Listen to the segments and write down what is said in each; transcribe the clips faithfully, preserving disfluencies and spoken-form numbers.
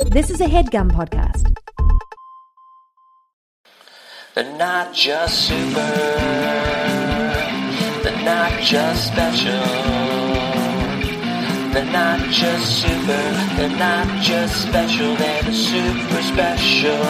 This is a HeadGum podcast. They're not just super, they're not just special. They're not just super, they're not just special, they're the super specials.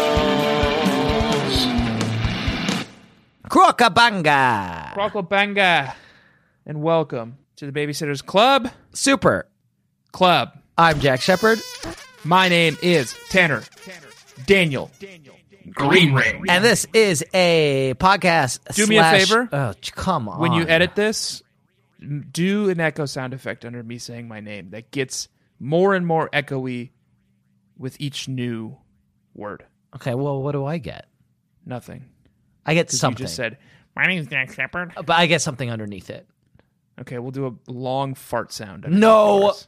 Crocabanga! Crocabanga! And welcome to the Babysitters Club. Super. Club. I'm Jack Shepard. My name is Tanner. Daniel. Green Ring. And this is a podcast. Do slash, me a favor. Oh, come on. When you edit this, do an echo sound effect under me saying my name that gets more and more echoey with each new word. Okay, well, what do I get? Nothing. I get 'Cause something. You just said, my name's Jack Shepard. But I get something underneath it. Okay, we'll do a long fart sound. underneath No. yours.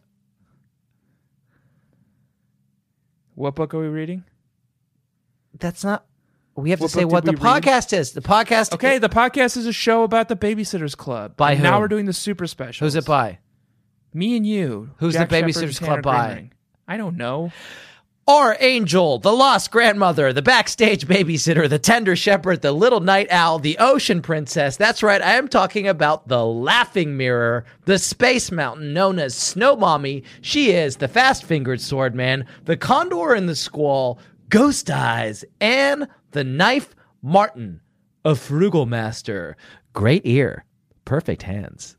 What book are we reading? That's not... We have to What say book what did the we read? podcast is. The podcast... Okay, is, the podcast is a show about the Babysitters Club. By and Now whom? we're doing the super specials. Who's it by? Me and you. Who's Jack the Shepard Babysitters and Club Tanner by? Greenring. I don't know. Our angel, the lost grandmother, the backstage babysitter, the tender shepherd, the little night owl, the ocean princess. That's right, I am talking about the laughing mirror, the space mountain known as Snow Mommy. She is the fast-fingered sword man, the condor in the squall, Ghost Eyes, and the knife Martin, a frugal master. Great ear, perfect hands.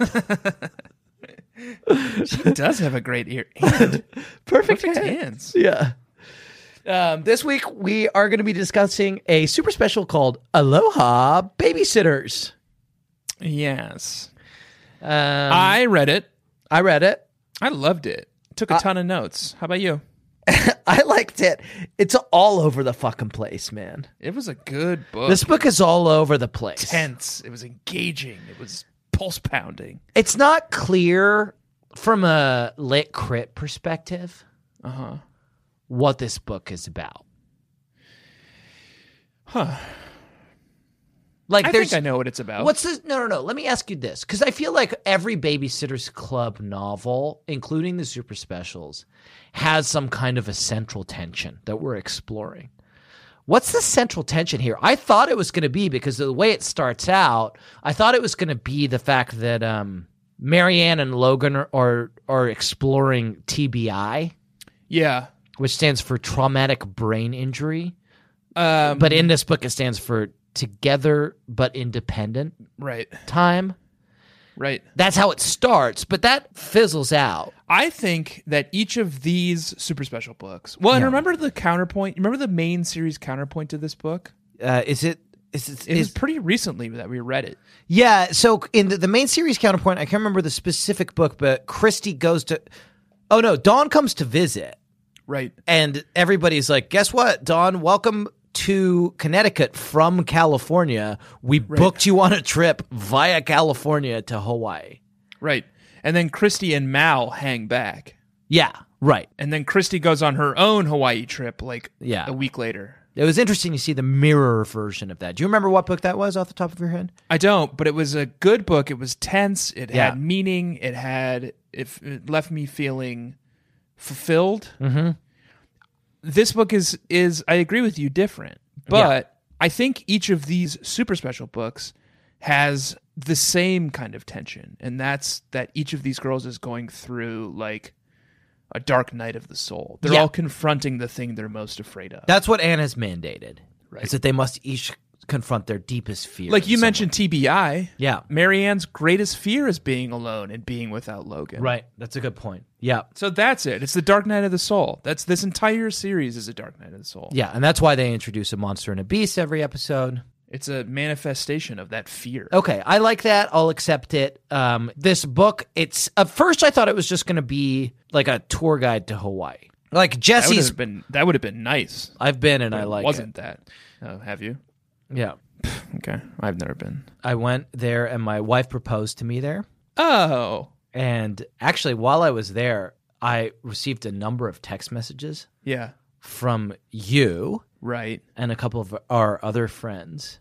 She does have a great ear. And Perfect, perfect hands. hands. Yeah. Um, this week, we are going to be discussing a super special called Aloha Babysitters. Yes. Um, I read it. I read it. I loved it. Took a ton of notes. How about you? I liked it. It's all over the fucking place, man. It was a good book. This book is all over the place. tense. It was engaging. It was pulse pounding. It's not clear from a lit crit perspective Uh-huh. what this book is about. Huh. Like, I there's, think I know what it's about. What's this? No, no, no. Let me ask you this, because I feel like every Babysitter's Club novel, including the super specials, has some kind of a central tension that we're exploring. What's the central tension here? I thought it was going to be, because of the way it starts out, I thought it was going to be the fact that um, Marianne and Logan are, are are exploring T B I, Yeah. which stands for traumatic brain injury. Um, But in this book, it stands for together but independent right. time. Right. That's how it starts, but that fizzles out. I think that each of these super special books. Well, and Yeah. remember the counterpoint. Remember the main series counterpoint to this book? Uh, is it? Is it? It was Is, pretty recently that we read it. yeah. So in the, the main series counterpoint, I can't remember the specific book, but Christy goes to. Oh no, Dawn comes to visit, Right. and everybody's like, "Guess what, Dawn? Welcome to Connecticut from California. We booked you on a trip via California to Hawaii." Right. And then Christy and Mal hang back. Yeah. Right. And then Christy goes on her own Hawaii trip like Yeah. a week later. It was interesting to see the mirror version of that. Do you remember what book that was off the top of your head? I don't, but it was a good book. It was tense. It Yeah. had meaning. It had it, it left me feeling fulfilled. Mm-hmm. This book is is I agree with you, different. But I think each of these super special books has the same kind of tension, and that's that each of these girls is going through like a dark night of the soul. They're Yeah. all confronting the thing they're most afraid of. That's what Anna's mandated. Right. Is that they must each confront their deepest fear. Like you in some mentioned T B I. Yeah. Marianne's greatest fear is being alone and being without Logan. way. Right. That's a good point. Yeah. So that's it. It's the Dark Night of the Soul. That's this entire series is a Dark Night of the Soul. Yeah. And that's why they introduce a monster and a beast every episode. It's a manifestation of that fear. Okay. I like that. I'll accept it. Um, this book, it's at first I thought it was just going to be like a tour guide to Hawaii. Like that would Jesse's. have been that would have been nice. I've been and But I it like wasn't that. Oh, have you? it. Yeah. Okay, I've never been. I went there and my wife proposed to me there. Oh, And actually, while I was there, I received a number of text messages yeah, from you right. and a couple of our other friends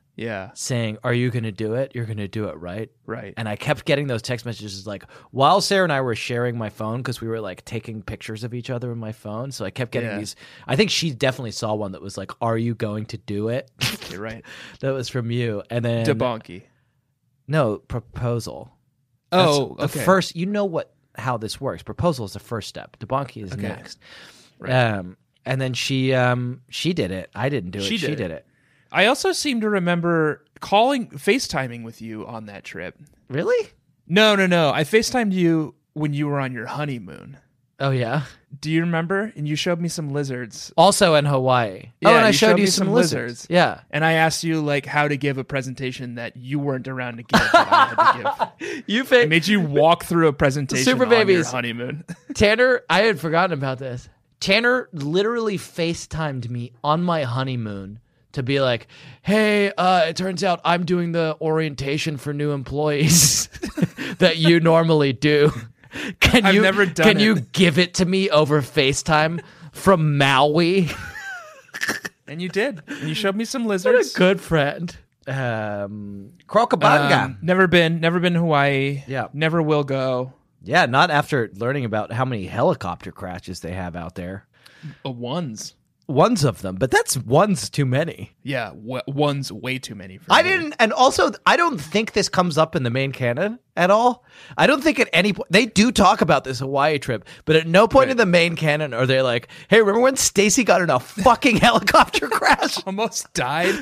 Yeah. saying, "Are you going to do it? You're going to do it, right?" Right. And I kept getting those text messages like while Sarah and I were sharing my phone because we were like taking pictures of each other in my phone. So I kept getting Yeah. these. I think she definitely saw one that was like, "Are you going to do it?" You're right. That was from you. And then Debonky. no proposal. Oh, That's the okay. first. You know what how this works. Proposal is the first step. Debonky is Okay. next. Right. Um, and then she um she did it. I didn't do it. She She did did, it. it. I also seem to remember calling, FaceTiming with you on that trip. Really? No, no, no. I FaceTimed you when you were on your honeymoon. Oh yeah. Do you remember? And you showed me some lizards. Also in Hawaii. Yeah, oh, and I you showed, showed you me some, some lizards. lizards. Yeah. And I asked you like how to give a presentation that you weren't around to give. That I had to give. You I fit. made you walk through a presentation Super on your babies. honeymoon. Tanner, I had forgotten about this. Tanner literally FaceTimed me on my honeymoon to be like, hey, uh, it turns out I'm doing the orientation for new employees that you normally do. Can I've you, never done Can it. you give it to me over FaceTime from Maui? And you did. And you showed me some What a lizards. good friend. Um, Crocobanga. Um, never been, never been to Hawaii. Yeah. Never will go. yeah, not after learning about how many helicopter crashes they have out there. A ones. One's of them, but that's one's too many. Yeah, w- one's way too many for I me. didn't, and also I don't think this comes up in the main canon at all. I don't think at any point they do talk about this Hawaii trip, but at no point Right. in the main canon are they like, "Hey, remember when Stacy got in a fucking helicopter crash?" Almost died.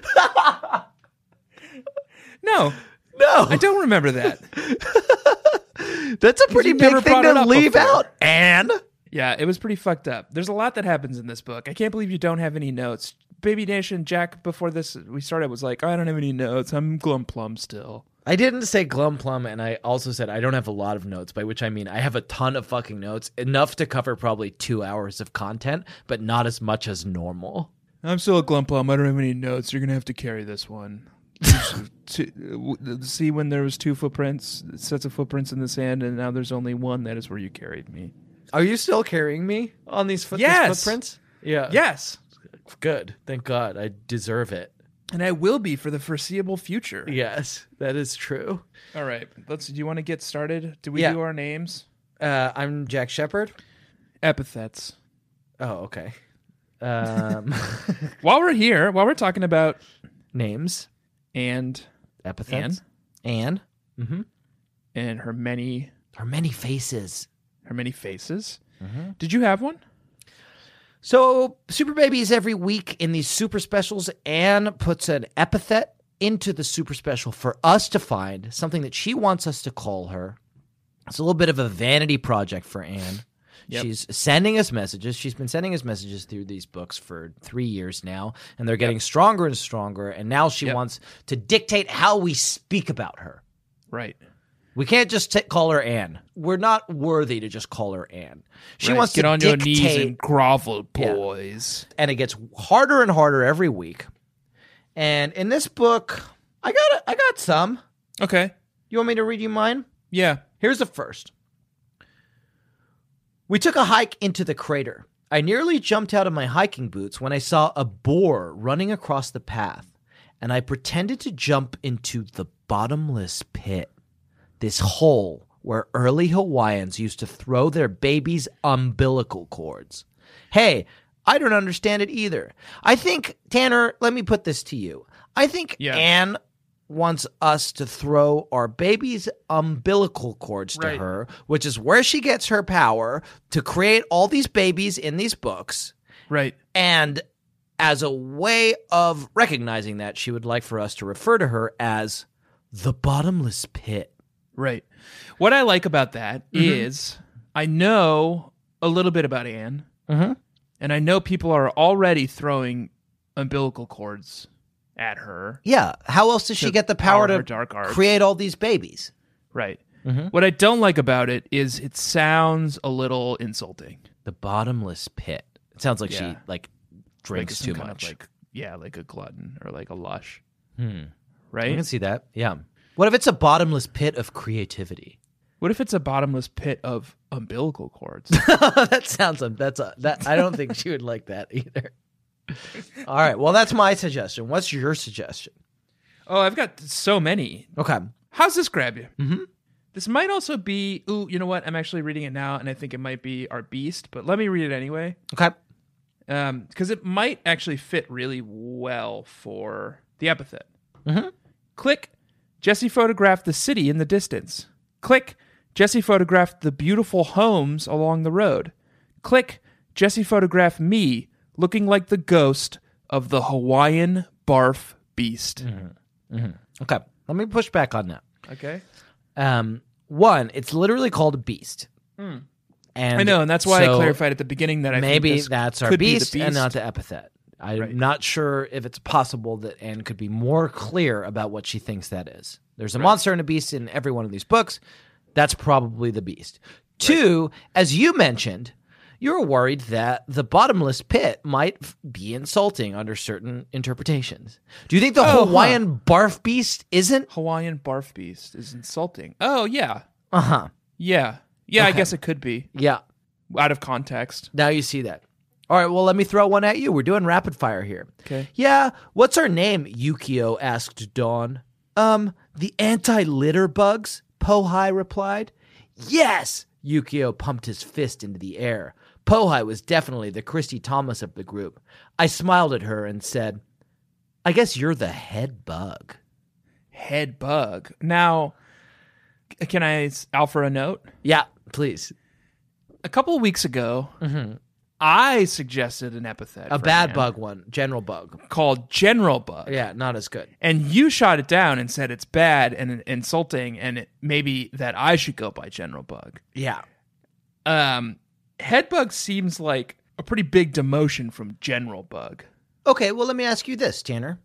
No, No, I don't remember that. that's a pretty you big never thing brought it to up leave before. out. And Yeah, it was pretty fucked up. There's a lot that happens in this book. I can't believe you don't have any notes. Baby Nation, Jack, before this we started, was like, I don't have any notes. I'm glum plum still. I didn't say glum plum, and I also said I don't have a lot of notes, by which I mean I have a ton of fucking notes, enough to cover probably two hours of content, but not as much as normal. I'm still a glum plum. I don't have any notes. You're going to have to carry this one. Two, see when there was two footprints, sets of footprints in the sand, and now there's only one. That is where you carried me. Are you still carrying me on these, foot- Yes. these footprints? Yeah. Yes. Good. Thank God. I deserve it. And I will be for the foreseeable future. Yes, that is true. All right. Let's. Do you want to get started? Do we Yeah. do our names? Uh, I'm Jack Shepard. Epithets. Oh, okay. Um, While we're here, while we're talking about names, and epithets, and mm-hmm. and her many her many faces. her many faces. Did you have one? So, Super Babies every week in these super specials, Anne puts an epithet into the super special for us to find, something that she wants us to call her. It's a little bit of a vanity project for Anne. Yep. She's sending us messages. She's been sending us messages through these books for three years now, and they're getting stronger and stronger, and now she Yep. wants to dictate how we speak about her. Right. We can't just t- call her Anne. We're not worthy to just call her Anne. She Right. wants Get to on dictate, your knees and grovel, Yeah. boys. and it gets harder and harder every week. And in this book, I got I got some. Okay. You want me to read you mine? Yeah. Here's the first. We took a hike into the crater. I nearly jumped out of my hiking boots when I saw a boar running across the path, and I pretended to jump into the bottomless pit. This hole where early Hawaiians used to throw their babies' umbilical cords. Hey, I don't understand it either. I think, Tanner, let me put this to you. I think Yeah. Anne wants us to throw our baby's umbilical cords to Right. her, which is where she gets her power to create all these babies in these books. Right. And as a way of recognizing that, she would like for us to refer to her as the bottomless pit. Right. What I like about that is I know a little bit about Anne, Mm-hmm. and I know people are already throwing umbilical cords at her. Yeah. How else does she To get the power power her to dark arts. create all these babies? Right. Mm-hmm. What I don't like about it is it sounds a little insulting. The bottomless pit. It sounds like Yeah. she like Like drinks some too kind much. Of like, yeah, like a glutton or like a lush. Hmm. I Right? can see that. Yeah. What if it's a bottomless pit of creativity? What if it's a bottomless pit of umbilical cords? That sounds that's a that I don't think she would like that either. All right. Well, that's my suggestion. What's your suggestion? Oh, I've got so many. Okay. How's this grab you? Mm-hmm. This might also be, ooh, you know what? I'm actually reading it now, and I think it might be Our Beast, but let me read it anyway. Okay. Um, because it might actually fit really well for the epithet. Mm-hmm. Click, Jesse photographed the city in the distance. Click, Jesse photographed the beautiful homes along the road. Click, Jesse photographed me looking like the ghost of the Hawaiian barf beast. Mm-hmm. Mm-hmm. Okay. Let me push back on that. Okay. Um, one, it's literally called a beast. Mm. And I know, and that's why so I clarified at the beginning that I maybe think this that's our could be the beast, and not the epithet. I'm Right. not sure if it's possible that Anne could be more clear about what she thinks that is. There's a monster and a beast in every one of these books. That's probably the beast. Right. Two, as you mentioned, you're worried that the bottomless pit might f- be insulting under certain interpretations. Do you think the Oh, Hawaiian huh. barf beast isn't? Hawaiian barf beast is insulting. Oh, yeah. Uh-huh. Yeah. Yeah, I Okay. guess it could be. Yeah. Out of context. Now you see that. All right, well, let me throw one at you. We're doing rapid fire here. Okay. Yeah, what's our name? Yukio asked Dawn. Um, the anti-litter bugs, Pohai replied. Yes! Yukio pumped his fist into the air. Pohai was definitely the Christy Thomas of the group. I smiled at her and said, I guess you're the head bug. Head bug. Now, can I offer a note? Yeah, please. A couple of weeks ago, Mm-hmm. I suggested an epithet. A for bad Anne bug one, general bug. called General Bug. Yeah, not as good. And you shot it down and said it's bad and insulting, and it, maybe that I should go by General Bug. Yeah. Um, Head Bug seems like a pretty big demotion from General Bug. Okay, well, let me ask you this, Tanner.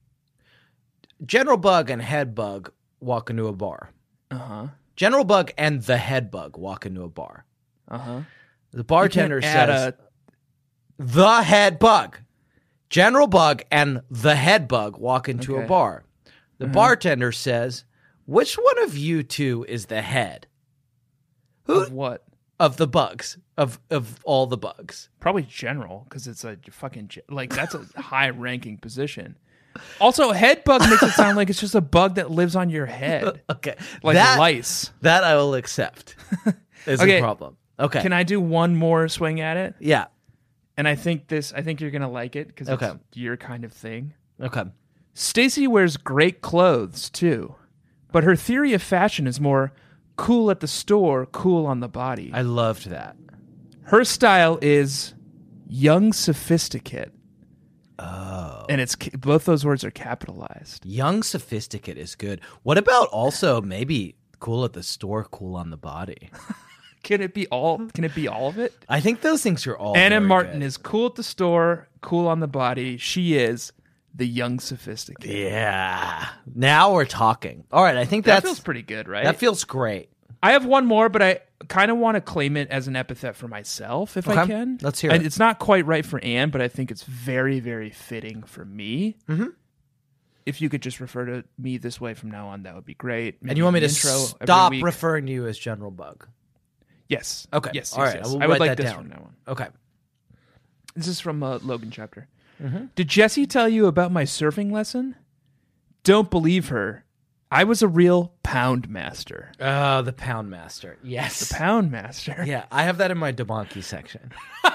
General Bug and Head Bug walk into a bar. Uh-huh. General Bug and the Head Bug walk into a bar. Uh-huh. The bartender You can't add says, the Head Bug. General Bug and the Head Bug walk into Okay. a bar. The bartender says, which one of you two is the head? Who Of what? of the bugs, of, of all the bugs? Probably General, because it's a fucking, ge- like, that's a high-ranking position. Also, Head Bug makes it sound like it's just a bug that lives on your head. Okay. Like that, lice. That I will accept is Okay. a problem. Okay. Can I do one more swing at it? Yeah. And I think this, I think you're going to like it, because it's Okay. your kind of thing. Okay. Stacy wears great clothes, too. But her theory of fashion is more cool at the store, cool on the body. I loved that. Her style is young sophisticate. Oh. And it's both those words are capitalized. Young sophisticate is good. What about also maybe cool at the store, cool on the body? Can it be all can it be all of it? I think those things are all Anna very Martin good. is cool at the store, cool on the body. She is the young sophisticate. Yeah. Now we're talking. All right, I think That that's feels pretty good, right? That feels great. I have one more, but I kind of want to claim it as an epithet for myself, if I Okay, can. let's hear And it. it's not quite right for Anne, but I think it's very, very fitting for me. Mm-hmm. If you could just refer to me this way from now on, that would be great. And you want me Maybe to an intro every stop week. referring to you as General Bug? Yes. Okay. Yes. All yes, right. yes. I will I would write like that this down. from now on. Okay. This is from a Logan chapter. Mm-hmm. Did Jessie tell you about my surfing lesson? Don't believe her. I was a real pound master. Oh, the Pound Master. Yes. The pound master. Yeah, I have that in my Demonkey section.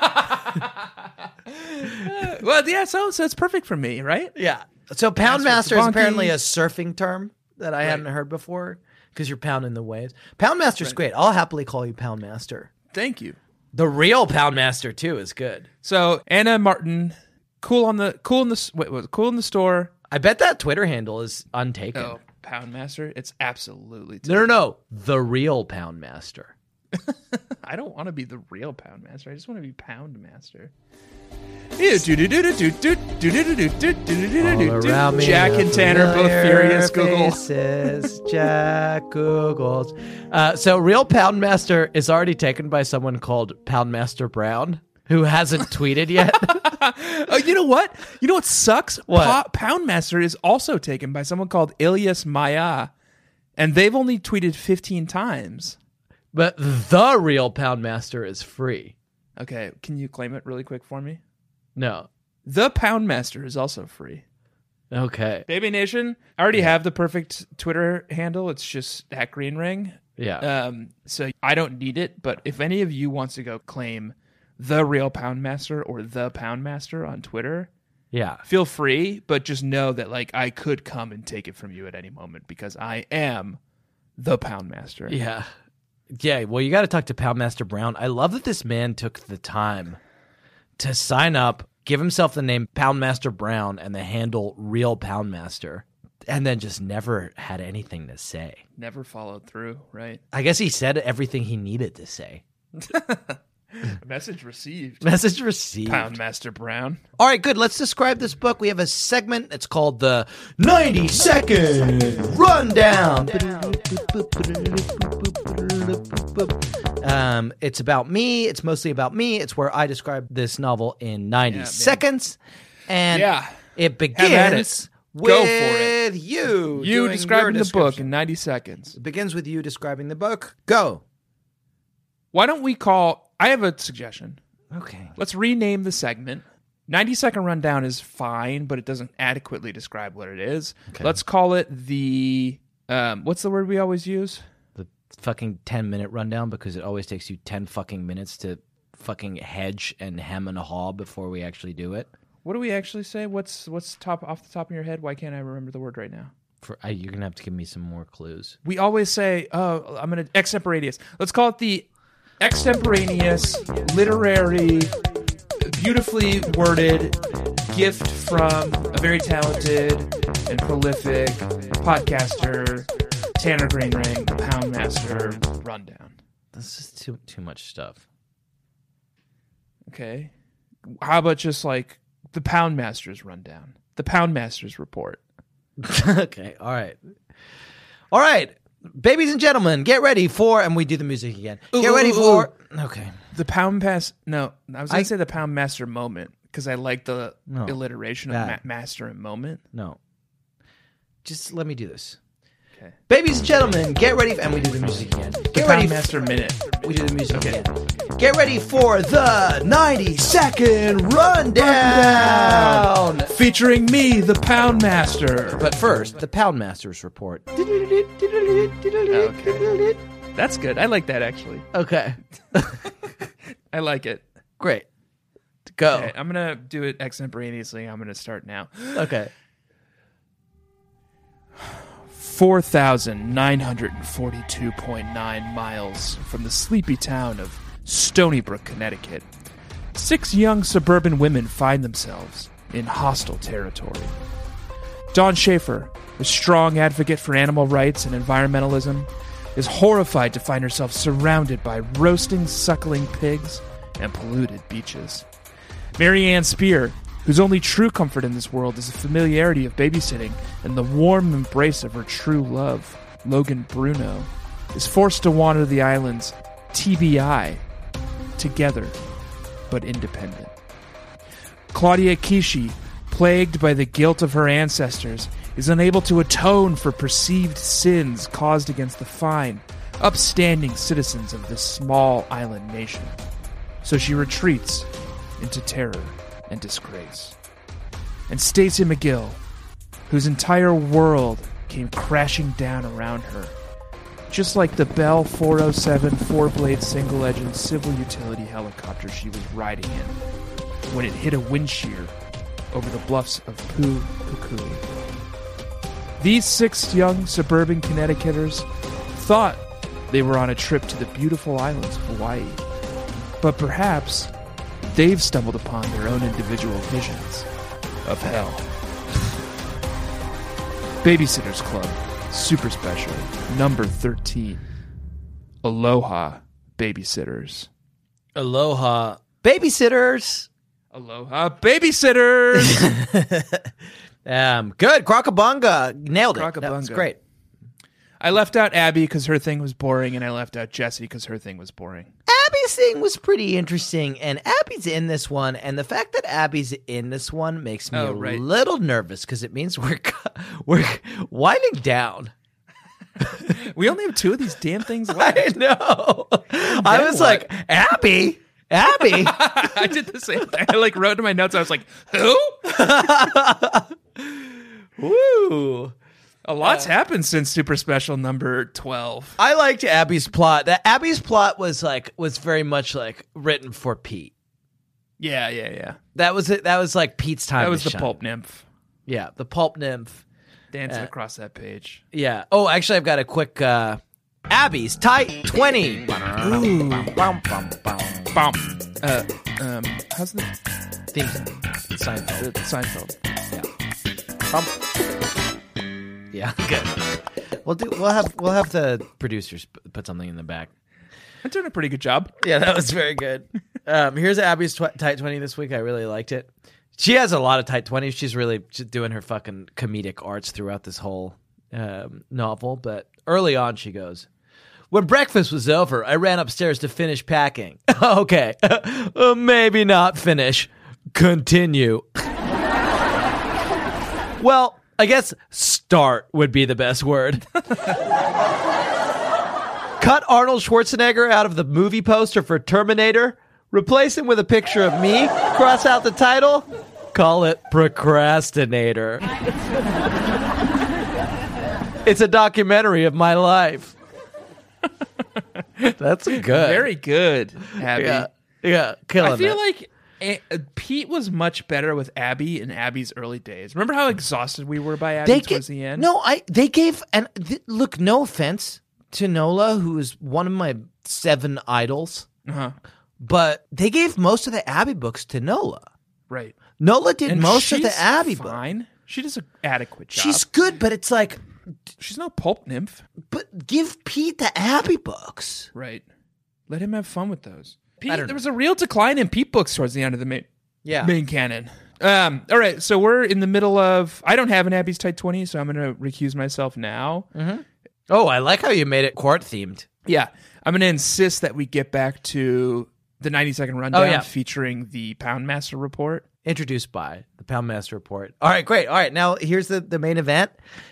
Well, yeah, so, so it's perfect for me, right? Yeah. So Pound That's Master what is Demonkey- apparently a surfing term that I hadn't heard before because you're pounding the waves. Pound Master's great. I'll happily call you Pound Master. Thank you. The real Pound Master too is good. So Anna Martin, cool on the cool in the wait, was it cool in the store. I bet that Twitter handle is untaken. Oh, pound master. It's absolutely. No, no, no. The real Pound Master. I don't want to be the real pound master. I just want to be pound master. Around me Jack and Tanner both furious. Google. Faces, Jack Googles. Uh, so, real Pound Master is already taken by someone called Pound Master Brown, who hasn't tweeted yet. Oh, you know what? You know what sucks? What? Pa- Pound Master is also taken by someone called Ilyas Maya, and they've only tweeted fifteen times. But the real Pound Master is free. Okay, can you claim it really quick for me? No. The Pound Master is also free. Okay. Baby Nation, I already have the perfect Twitter handle. It's just at Green Ring. Yeah. Um, so I don't need it, but if any of you wants to go claim the real Poundmaster or the Poundmaster on Twitter, yeah. feel free, but just know that like I could come and take it from you at any moment because I am the Poundmaster. Yeah. Yeah, well, you got to talk to Poundmaster Brown. I love that this man took the time to sign up, give himself the name Poundmaster Brown and the handle Real Poundmaster, and then just never had anything to say. Never followed through, right? I guess he said everything he needed to say. Message received. Message received. Poundmaster Brown. All right, good. Let's describe this book. We have a segment. It's called the ninety second Rundown. Um, it's about me. It's mostly about me. It's where I describe this novel in ninety Yeah, seconds. And Yeah. it Have at it. begins with Go for it. you. You doing describing your the book description. in ninety seconds. It begins with you describing the book. Go. Why don't we call... I have a suggestion. Okay. Let's rename the segment. ninety second Rundown is fine, but it doesn't adequately describe what it is. Okay. Let's call it the... Um, what's the word we always use? The fucking ten minute rundown, because it always takes you ten fucking minutes to fucking hedge and hem and haw before we actually do it. What do we actually say? What's what's top off the top of your head? Why can't I remember the word right now? For I, you're gonna have to give me some more clues. We always say, "Oh, I'm gonna extemporaneous." Let's call it the extemporaneous, literary, beautifully worded gift from a very talented and prolific podcaster, Tanner Greenring, the Poundmaster Rundown. This is too too much stuff. Okay, how about just like the Poundmaster's Rundown, the Poundmaster's Report? Okay, all right. All right. Babies and gentlemen, get ready for, and we do the music again. Ooh, Get ready ooh, for, okay. The Pound Pass. No, I was going I- to say the Pound Master Moment because I like the No, alliteration of bad. ma- master and moment. No. Just let me do this. Okay. Babies and gentlemen, get ready, for, and we do the music again. The Get Pound ready, Master Minute. we do the music again. Get ready for the ninety second rundown. Featuring me, the Pound Master. But first, the Poundmaster's report. Okay. That's good. I like that actually. Okay. I like it. Great. Go. Okay, I'm going to do it extemporaneously. I'm going to start now. Okay. four thousand nine hundred forty-two point nine miles from the sleepy town of Stony Brook, Connecticut, six young suburban women find themselves in hostile territory. Dawn Schaefer, a strong advocate for animal rights and environmentalism, is horrified to find herself surrounded by roasting, suckling pigs and polluted beaches. Mary Ann Spear, whose only true comfort in this world is the familiarity of babysitting and the warm embrace of her true love, Logan Bruno, is forced to wander the islands T B I, together but independent. Claudia Kishi, plagued by the guilt of her ancestors, is unable to atone for perceived sins caused against the fine, upstanding citizens of this small island nation. So she retreats into terror and disgrace. And Stacey McGill, whose entire world came crashing down around her, just like the Bell four oh seven four-blade single-engine civil utility helicopter she was riding in when it hit a wind shear over the bluffs of Poo Kukui. These six young suburban Connecticuters thought they were on a trip to the beautiful islands of Hawaii, but perhaps they've stumbled upon their own individual visions of hell. Babysitters Club, Super Special, number thirteen. Aloha, Babysitters. Aloha. Babysitters. Aloha, Babysitters! Um, good. Crocabunga. Nailed it. That was Crocabunga. great. I left out Abby because her thing was boring, and I left out Jessie because her thing was boring. Abby's thing was pretty interesting, and Abby's in this one, and the fact that Abby's in this one makes me Oh, a right. little nervous because it means we're we're winding down. We only have two of these damn things left. I know. I was what? like, Abby, Abby. I did the same thing. I like wrote in my notes. I was like, "Who?" Woo! A lot's happened since Super Special number twelve. I liked Abby's plot. That Abby's plot was like was very much like written for Pete. Yeah, yeah, yeah. That was it. That was like Pete's time. That was to the shine. pulp nymph Yeah, the pulp nymph. dancing Uh, across that page. Yeah. Oh, actually, I've got a quick uh, Abby's tight twenty. Ooh. Bum, bum, bum. Bum. Uh, um, how's the, Theme song. Seinfeld. the Seinfeld? Bum. Yeah. Good. We'll do. We'll have. We'll have the producers p- put something in the back. I'm doing a pretty good job. Yeah, that was very good. Um, here's Abby's tw- tight twenty this week. I really liked it. She has a lot of tight twenties. She's really just doing her fucking comedic arts throughout this whole um, novel. But early on, she goes, "When breakfast was over, I ran upstairs to finish packing." Okay, uh, maybe not finish. Continue. Well, I guess start would be the best word. Cut Arnold Schwarzenegger out of the movie poster for Terminator. Replace him with a picture of me. Cross out the title. Call it Procrastinator. It's a documentary of my life. That's good. Very good, Abby. Yeah, yeah, killing I feel it. like uh, Pete was much better with Abby in Abby's early days. Remember how exhausted we were by Abby they towards ga- the end? No, I they gave and th- look. No offense to Nola, who is one of my seven idols, Uh-huh. but they gave most of the Abby books to Nola. Right. Nola did And most of she's the Abby books. fine. She does an adequate job. She's good, but it's like, She's no pulp nymph. but give Pete the Abby books. Right. Let him have fun with those. Pete, don't know. there was a real decline in Pete books towards the end of the main, Yeah. main canon. Um, all right, so we're in the middle of... I don't have an Abby's Tight twenty, so I'm going to recuse myself now. Oh, I like how you made it court themed. Yeah, I'm going to insist that we get back to the ninety second rundown Oh, yeah. featuring the Poundmaster report. Introduced by the Poundmaster Report. All right, great. All right, now here's the, the main event.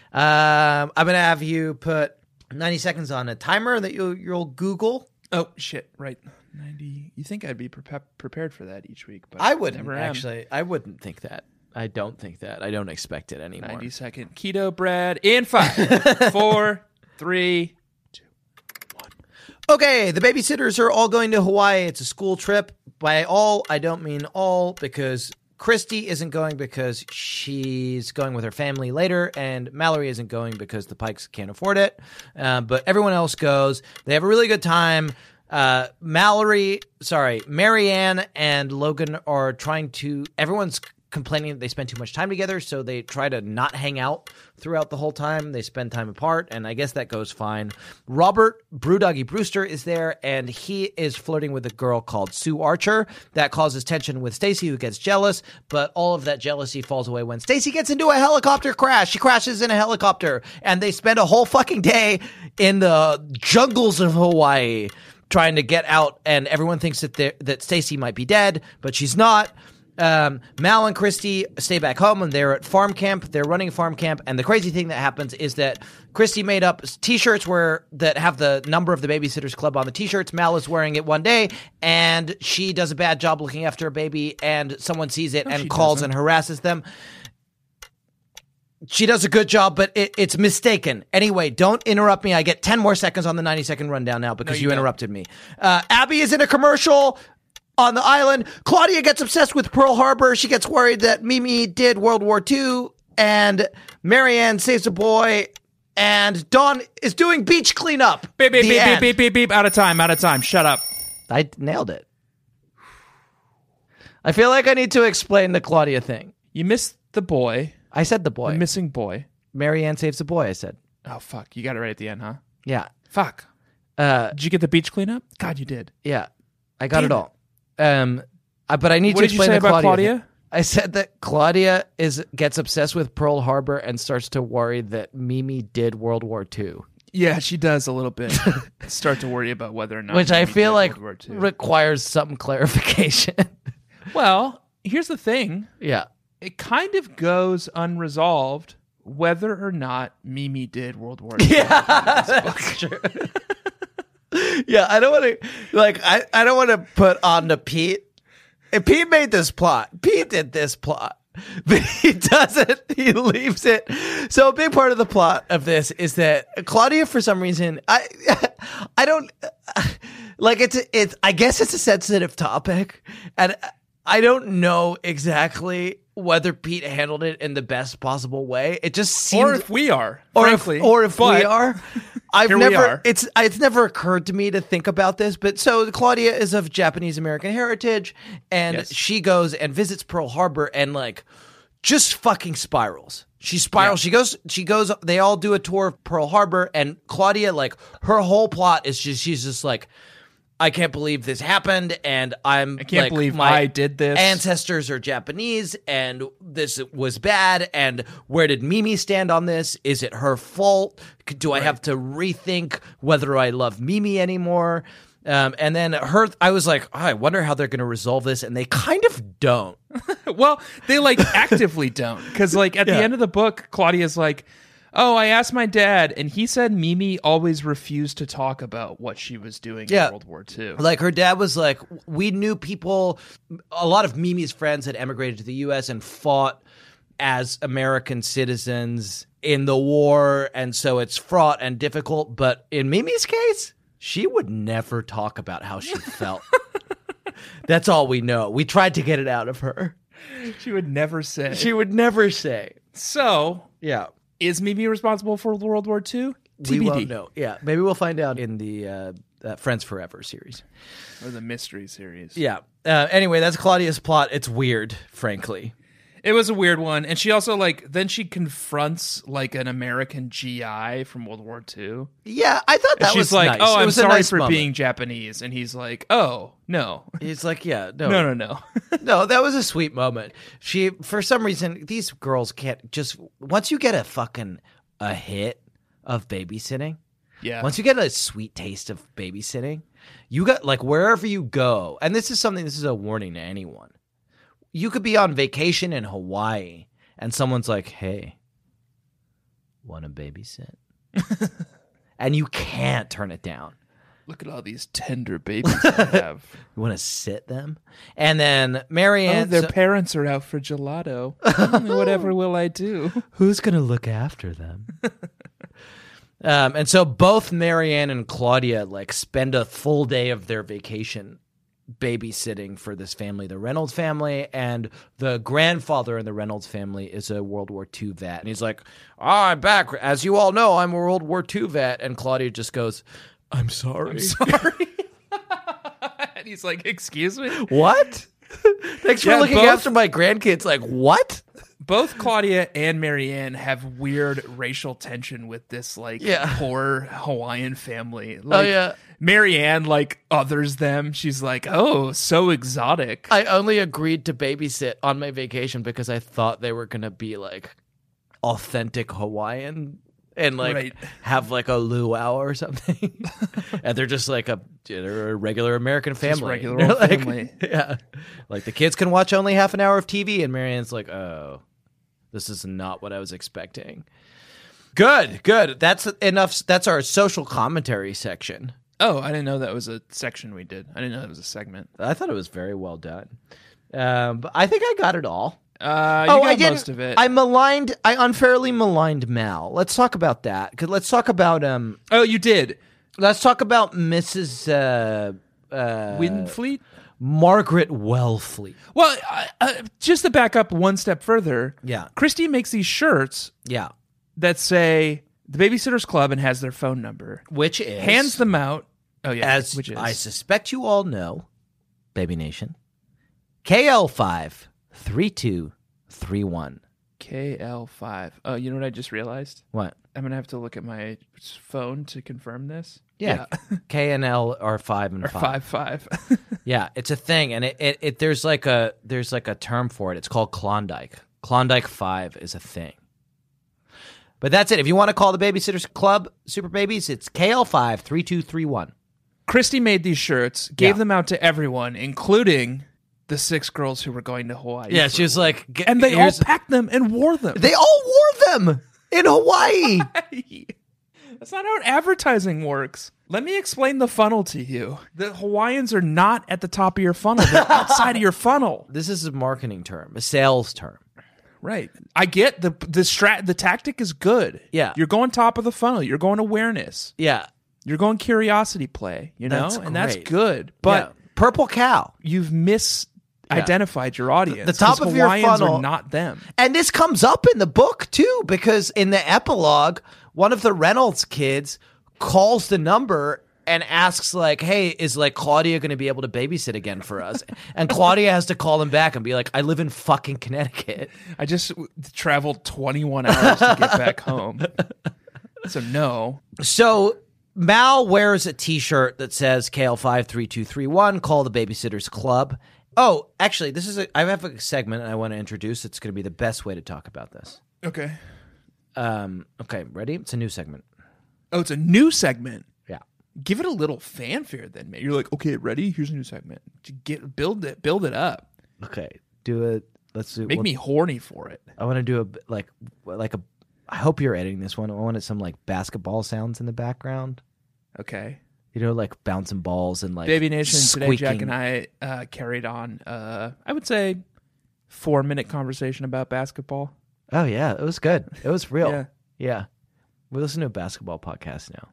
Um, I'm going to have you put ninety seconds on a timer that you'll, you'll Google. Oh, shit, right. ninety. You think I'd be prepa- prepared for that each week, but I wouldn't, never am. actually. I wouldn't think that. I don't think that. I don't expect it anymore. ninety second keto bread in five, four, three, two, one. Okay, the babysitters are all going to Hawaii. It's a school trip. By all, I don't mean all, because Christy isn't going because she's going with her family later, and Mallory isn't going because the Pikes can't afford it. Uh, but everyone else goes. They have a really good time. Uh, Mallory, sorry, Marianne and Logan are trying to, everyone's complaining that they spend too much time together, so they try to not hang out throughout the whole time. They spend time apart, and I guess that goes fine. Robert Brewdoggy Brewster is there, and he is flirting with a girl called Sue Archer. That causes tension with Stacy, who gets jealous, but all of that jealousy falls away when Stacy gets into a helicopter crash. She crashes in a helicopter, and they spend a whole fucking day in the jungles of Hawaii trying to get out, and everyone thinks that they're- that Stacy might be dead, but she's not. Um, Mal and Christy stay back home, and they're at farm camp. They're running farm camp, and the crazy thing that happens is that Christy made up T-shirts where that have the number of the Babysitters Club on the T-shirts. Mal is wearing it one day, and she does a bad job looking after a baby, and someone sees it No, and she calls doesn't. and harasses them. She does a good job, but it, it's mistaken. Anyway, don't interrupt me. I get ten more seconds on the ninety second rundown now because No, you, you don't. interrupted me. Uh, Abby is in a commercial on the island. Claudia gets obsessed with Pearl Harbor. She gets worried that Mimi did World War Two, and Marianne saves a boy, and Dawn is doing beach cleanup. Beep, beep, The beep, beep, end. beep, beep, beep. Out of time, out of time. Shut up. I nailed it. I feel like I need to explain the Claudia thing. You missed the boy. I said the boy. The missing boy. Marianne saves the boy, I said. Oh, fuck. You got it right at the end, huh? Yeah. Fuck. Uh, Did you get the beach cleanup? God, you did. yeah. I got Damn it all. Um, I- but I need What to did you explain say the about Claudia. Claudia? thing. I said that Claudia is gets obsessed with Pearl Harbor and starts to worry that Mimi did World War Two, Yeah, she does a little bit. Start to worry about whether or not. which I Mimi feel did like World War Two. requires some clarification. Well, here's the thing. yeah. It kind of goes unresolved whether or not Mimi did World War Two. Yeah, that's true. Yeah, I don't want to like I, I don't want to put on to Pete. If Pete made this plot, Pete did this plot. But he doesn't. He leaves it. So a big part of the plot of this is that Claudia, for some reason, I, I don't like it's. It's. I guess it's a sensitive topic, and I don't know exactly whether Pete handled it in the best possible way. It just seemed, or if we are, or frankly, if, or if but we are. I've here we never. are. It's. It's never occurred to me to think about this. But so Claudia is of Japanese American heritage, and Yes. she goes and visits Pearl Harbor, and like, just fucking spirals. She spirals. Yeah. She goes. She goes. They all do a tour of Pearl Harbor, and Claudia, like, her whole plot is just. She's just like, I can't believe this happened, and I'm. I can't like, believe my I did this. Ancestors are Japanese, and this was bad. And where did Mimi stand on this? Is it her fault? Do I have to rethink whether I love Mimi anymore? Um, and then her, I was like, oh, I wonder how they're going to resolve this, and they kind of don't. Well, they like actively don't, because like at Yeah. the end of the book, Claudia's like, "Oh, I asked my dad, and he said Mimi always refused to talk about what she was doing Yeah. in World War Two." Like, her dad was like, we knew people, a lot of Mimi's friends had emigrated to the U S and fought as American citizens in the war, and so it's fraught and difficult. But in Mimi's case, she would never talk about how she felt. That's all we know. We tried to get it out of her. She would never say. She would never say. So, Yeah. is Mimi responsible for World War Two? We won't know. Yeah. Maybe we'll find out in the uh, uh, Friends Forever series. Or the mystery series. Yeah. Uh, anyway, that's Claudia's plot. It's weird, frankly. It was a weird one. And she also, like, then she confronts, like, an American G I from World War Two. Yeah, I thought that And was she's like, nice. "Oh, It I'm was a sorry nice for moment. being Japanese." And he's like, "Oh, no. He's like, yeah, no, No, no, no." no, that was a sweet moment. She, for some reason, these girls can't just, once you get a fucking, a hit of babysitting, Yeah. once you get a sweet taste of babysitting, you got, like, wherever you go, and this is something, this is a warning to anyone. You could be on vacation in Hawaii, and someone's like, hey, want to babysit? And you can't turn it down. Look at all these tender babies I have. You want to sit them? And then Oh, Marianne, their so- parents are out for gelato. Mm, Whatever will I do? who's going to look after them? um, and so both Marianne and Claudia like spend a full day of their vacation babysitting for this family, the Reynolds family, and the grandfather in the Reynolds family is a World War Two vet. And he's like, oh, I'm back. As you all know, I'm a World War Two vet. And Claudia just goes, I'm sorry. I'm sorry. And he's like, "Excuse me?" What? Thanks for Yeah, looking both- after my grandkids. Like, what? Both Claudia and Marianne have weird racial tension with this, like, Yeah. poor Hawaiian family. Like, yeah. Marianne, like, others them. She's like, "Oh, so exotic." I only agreed to babysit on my vacation because I thought they were going to be like authentic Hawaiian and like Right. have like a luau or something. And they're just like a, they're a regular American family. regular They're old like- family. Yeah. Like the kids can watch only half an hour of T V, and Marianne's like, oh, this is not what I was expecting. Good, good. That's enough. That's our social commentary section. Oh, I didn't know that was a section we did. I didn't know that was a segment. I thought it was very well done. Um, but I think I got it all. Uh, you oh, got I didn't. most of it. I maligned. I unfairly maligned Mal. Let's talk about that. 'Cause let's talk about um. oh, you did. Let's talk about Missus Uh, uh, Winfleet? Margaret Wellfleet. Well, uh, uh, just to back up one step further, Yeah. Christy makes these shirts Yeah. that say the Babysitters Club and has their phone number. Which is Hands them out. Oh, yeah. as which is. I suspect you all know, Baby Nation. K L five three two three one. K L five. Oh, you know what I just realized? What? I'm going to have to look at my phone to confirm this. Yeah. K and L are five and Or five. five five. Yeah, it's a thing, and it, it, it there's like a there's like a term for it. It's called Klondike. Klondike Five is a thing. But that's it. If you want to call the Babysitters Club Super Babies, it's K L five three two three one. Christy made these shirts, gave Yeah. them out to everyone, including the six girls who were going to Hawaii. Yeah, for she was a like, "Get- and they all here's-" packed them and wore them. They all wore them in Hawaii. That's not how advertising works. Let me explain the funnel to you. The Hawaiians are not at the top of your funnel. They're outside of your funnel. This is a marketing term, a sales term. right. I get the the strat. The tactic is good. Yeah. You're going top of the funnel. You're going awareness. Yeah. You're going curiosity play. You know, That's and that's great. good. But Yeah. Purple Cow. you've misidentified your audience. The top 'cause of your Hawaiians funnel- are not them. And this comes up in the book, too, because in the epilogue, one of the Reynolds kids calls the number and asks, like, hey, is, like, Claudia going to be able to babysit again for us? And Claudia has to call him back and be like, I live in fucking Connecticut. I just w- traveled twenty-one hours to get back home. So, no. So Mal wears a T-shirt that says K L five three two three one, call the Babysitters Club. Oh, actually, this is a, I have a segment I want to introduce. It's going to be the best way to talk about this. Okay. Um, okay, ready? It's a new segment. Oh, it's a new segment. Yeah. Give it a little fanfare then, man. You're like, okay, ready? Here's a new segment. Get build it, build it up. Okay, do it. Let's do. Make we'll- me horny for it. I want to do a b- like like a. I hope you're editing this one. I wanted some like basketball sounds in the background. Okay. You know, like bouncing balls and like Baby Nation, today Jack squeaking. and I uh, carried on, uh, I would say, four minute conversation about basketball. Oh yeah, it was good. It was real. Yeah. Yeah, we listen to a basketball podcast now.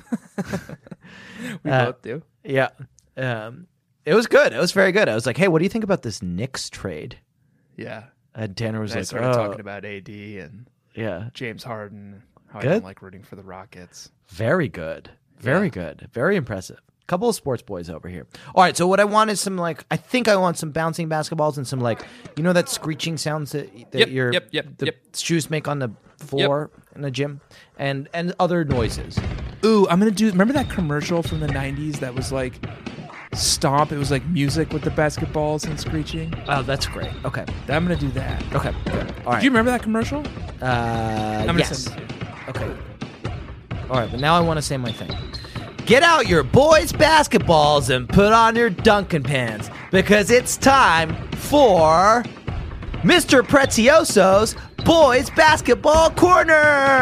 We Uh, both do. Yeah, um, it was good. It was very good. I was like, hey, what do you think about this Knicks trade? Yeah. And Tanner was I like, started oh, talking about A D and yeah, James Harden, how I Good. don't like rooting for the Rockets. very good, very Yeah. good, very impressive. Couple of sports boys over here. All right, so what I want is some like I think I want some bouncing basketballs and some like you know that screeching sounds that, that Yep, your yep, yep, the yep. shoes make on the floor in the gym and and other noises. Ooh, I'm gonna do. Remember that commercial from the nineties that was like stomp? It was like music with the basketballs and screeching. Oh, that's great. Okay, I'm gonna do that. okay, good. All right. Do you remember that commercial? uh, I'm gonna yes. send it to you. Okay. All right, but now I want to say my thing. Get out your boys' basketballs and put on your Duncan pants because it's time for Mister Prezioso's Boys Basketball Corner.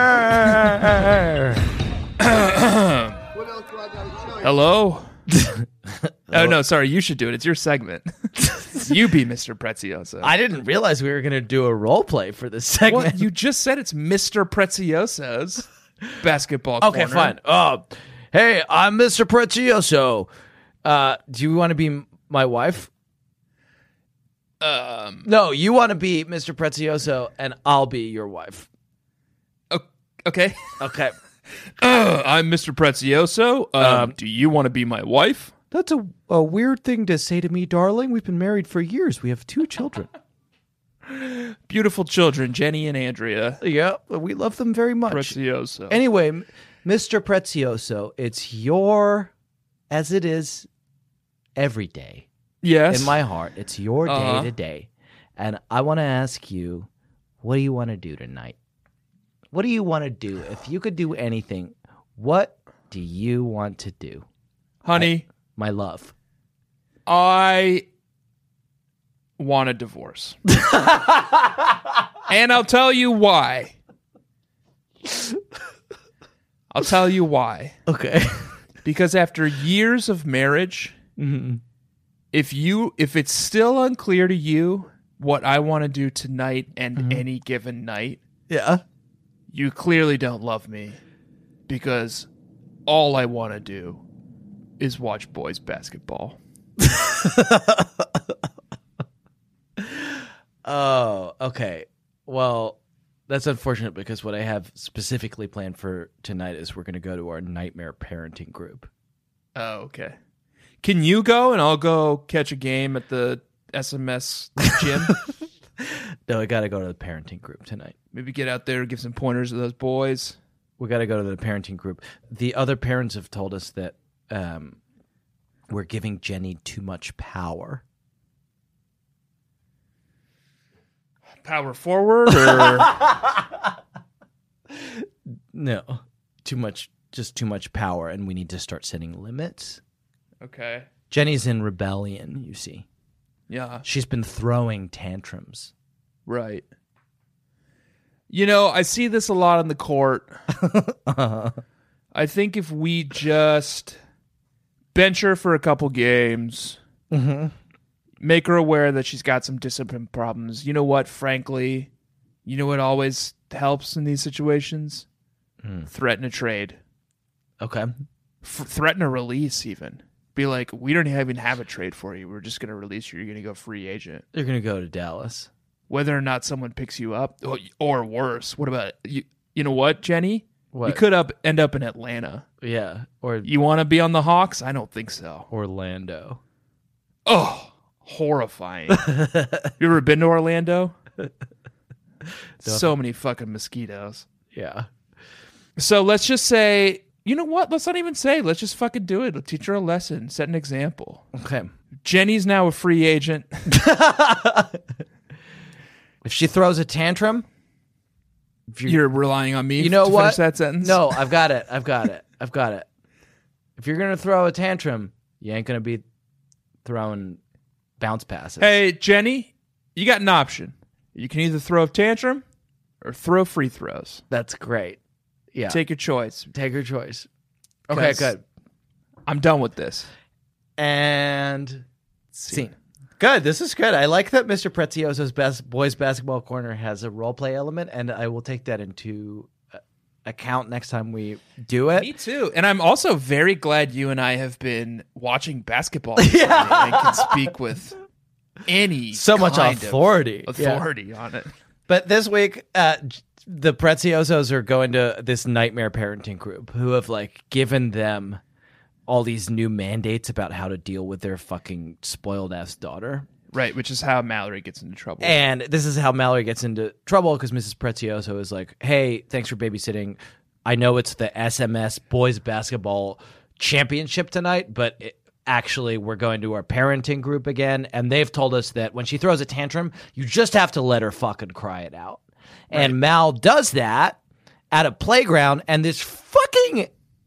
Hello. Oh no, sorry. You should do it. It's your segment. You be Mister Prezioso. I didn't realize we were going to do a role play for this segment. What? You just said it's Mister Prezioso's basketball. Okay, corner. fine. Oh, hey, I'm Mister Prezioso. Uh, do you want to be m- my wife? Um. No, you want to be Mister Prezioso, and I'll be your wife. o- Okay. Okay. Uh, I'm Mister Prezioso. Um, Um, do you want to be my wife? That's a, a weird thing to say to me, darling. We've been married for years. We have two children. Beautiful children, Jenny and Andrea Yeah, we love them very much. Prezioso. Anyway, M- Mister Prezioso, it's your, as it is every day yes. in my heart, it's your day Uh-huh. to day. And I want to ask you, what do you want to do tonight? What do you want to do? If you could do anything, what do you want to do? Honey, My love. I want a divorce. And I'll tell you why. I'll tell you why. Okay. Because after years of marriage, if you if it's still unclear to you what I want to do tonight and any given night, Yeah. you clearly don't love me. Because all I want to do is watch boys basketball. Oh, okay. Well, that's unfortunate because what I have specifically planned for tonight is we're going to go to our nightmare parenting group. Oh, okay. Can you go and I'll go catch a game at the S M S gym? No, I got to go to the parenting group tonight. Maybe get out there, give some pointers to those boys. We got to go to the parenting group. The other parents have told us that um, we're giving Jenny too much power. Power forward or No, too much, just too much power, and we need to start setting limits. okay. Jenny's in rebellion, you see. Yeah, She's been throwing tantrums. right. You know, I see this a lot on the court. I think if we just bench her for a couple games, make her aware that she's got some discipline problems. You know what? Frankly, You know what always helps in these situations? Hmm. Threaten a trade. Okay. F- threaten a release even. Be like, we don't even have a trade for you. We're just going to release you. You're going to go free agent. You're going to go to Dallas. Whether or not someone picks you up, or, or worse, what about you? You know what, Jenny? What? You could up end up in Atlanta. Yeah. Or You want to be on the Hawks? I don't think so. Orlando. Oh, horrifying. You ever been to Orlando? So many fucking mosquitoes. Yeah. So let's just say, you know what? Let's not even say. Let's just fucking do it. Let's teach her a lesson. Set an example. Okay. Jenny's now a free agent. If she throws a tantrum, if you, You're relying on me you know to what? finish that sentence? No, I've got it. I've got it. I've got it. If you're gonna throw a tantrum, you ain't gonna be throwing bounce passes. Hey, Jenny, you got an option. You can either throw a tantrum or throw free throws. That's great. Yeah. Take your choice. Take your choice. Okay, 'Cause good. I'm done with this. And scene. Good. This is good. I like that Mister Prezioso's best boys basketball corner has a role play element, and I will take that into uh, account next time we do it. Me too. And I'm also very glad you and I have been watching basketball recently and can speak with any So much kind of authority. authority on it. But this week, uh, the Preziosos are going to this nightmare parenting group who have like given them all these new mandates about how to deal with their fucking spoiled ass daughter. Right, which is how Mallory gets into trouble. And this is how Mallory gets into trouble because Missus Prezioso is like, hey, thanks for babysitting. I know it's the S M S boys basketball championship tonight, but it, actually we're going to our parenting group again. And they've told us that when she throws a tantrum, you just have to let her fucking cry it out. Right. And Mal does that at a playground, and this fucking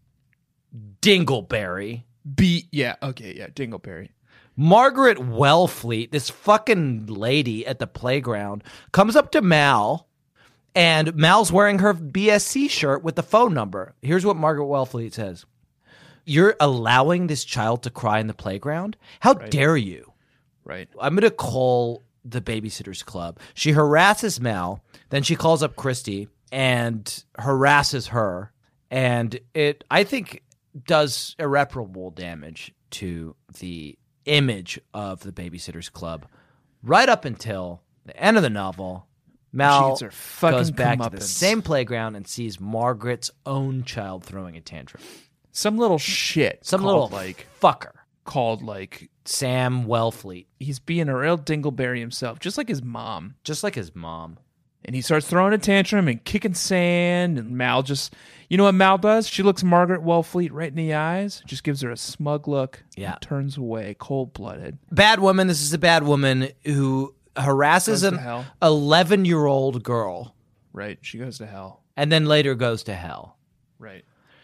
Dingleberry. B, yeah, okay, yeah, Dingleberry. Margaret Wellfleet, this fucking lady at the playground, comes up to Mal, and Mal's wearing her B S C shirt with the phone number. Here's what Margaret Wellfleet says. You're allowing this child to cry in the playground? How Right. dare you? Right. I'm going to call the Babysitters Club. She harasses Mal, then she calls up Christy and harasses her, and it, I think, does irreparable damage to the image of the Babysitters Club right up until the end of the novel. Mal She gets her fucking goes back to the comeuppance. same playground and sees Margaret's own child throwing a tantrum. Some little shit. Some called, little like fucker. called like Sam Wellfleet. he's being a real Dingleberry himself, just like his mom. Just like his mom. And he starts throwing a tantrum and kicking sand, and Mal just, you know what Mal does? She looks Margaret Wellfleet right in the eyes, just gives her a smug look, Yeah. and turns away, cold-blooded. Bad woman. This is a bad woman who harasses Goes to an hell. eleven-year-old girl Right, she goes to hell. and then later goes to hell. Right.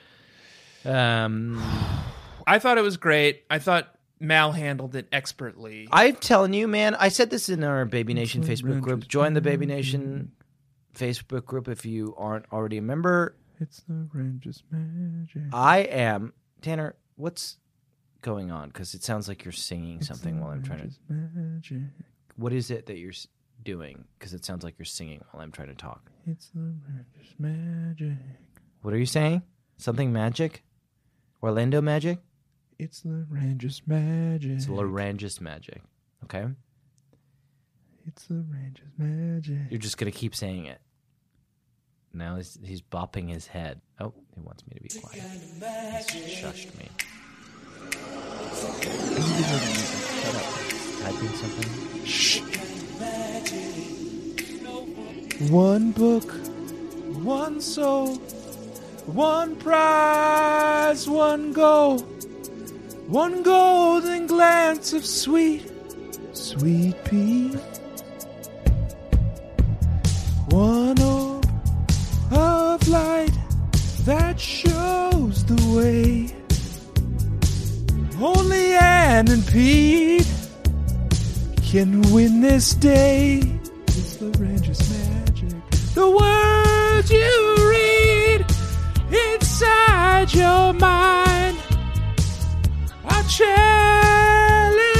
Um, I thought it was great. I thought Mal handled it expertly. I'm telling you, man, I said this in our Baby Nation Facebook group. Join the Baby Nation Facebook group if you aren't already a member. It's the Rangers magic. I am. Tanner, what's going on? Because it sounds like you're singing something while I'm trying to. Magic. What is it that you're s- doing? Because it sounds like you're singing while I'm trying to talk. It's the Rangers magic. What are you saying? Something magic? Orlando magic? It's the Rangers magic. It's Larangis magic. Okay? It's the Rangers magic. You're just going to keep saying it. Now he's, he's bopping his head. Oh, he wants me to be quiet. He's shushed me. Typing something? Shh. One book, one soul, one prize, one goal, one golden glance of sweet, sweet pea. One orb of light that shows the way. Only Anne and Pete can win this day. It's the Rangers magic. The words you read inside your mind are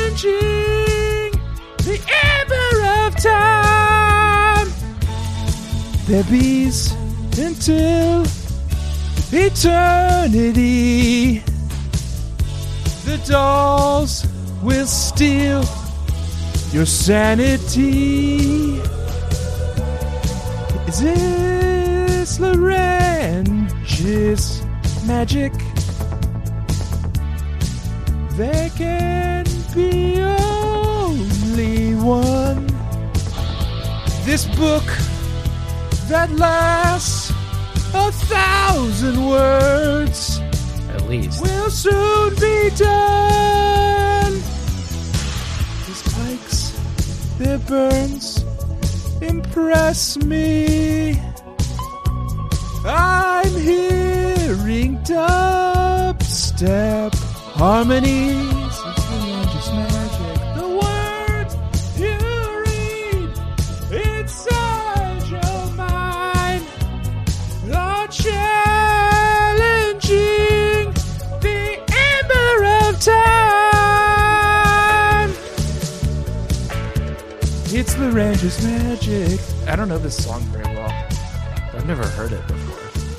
challenging the ember of time. babies until eternity. The dolls will steal your sanity. Is this Larynge's magic? There can be only one. This book that lasts a thousand words At least. will soon be done. His pikes, their burns impress me. I'm hearing dubstep harmonies. It's Larynge's magic. The words you read inside your mind are challenging the ember of time. It's Larynge's magic. I don't know this song very well. I've never heard it before.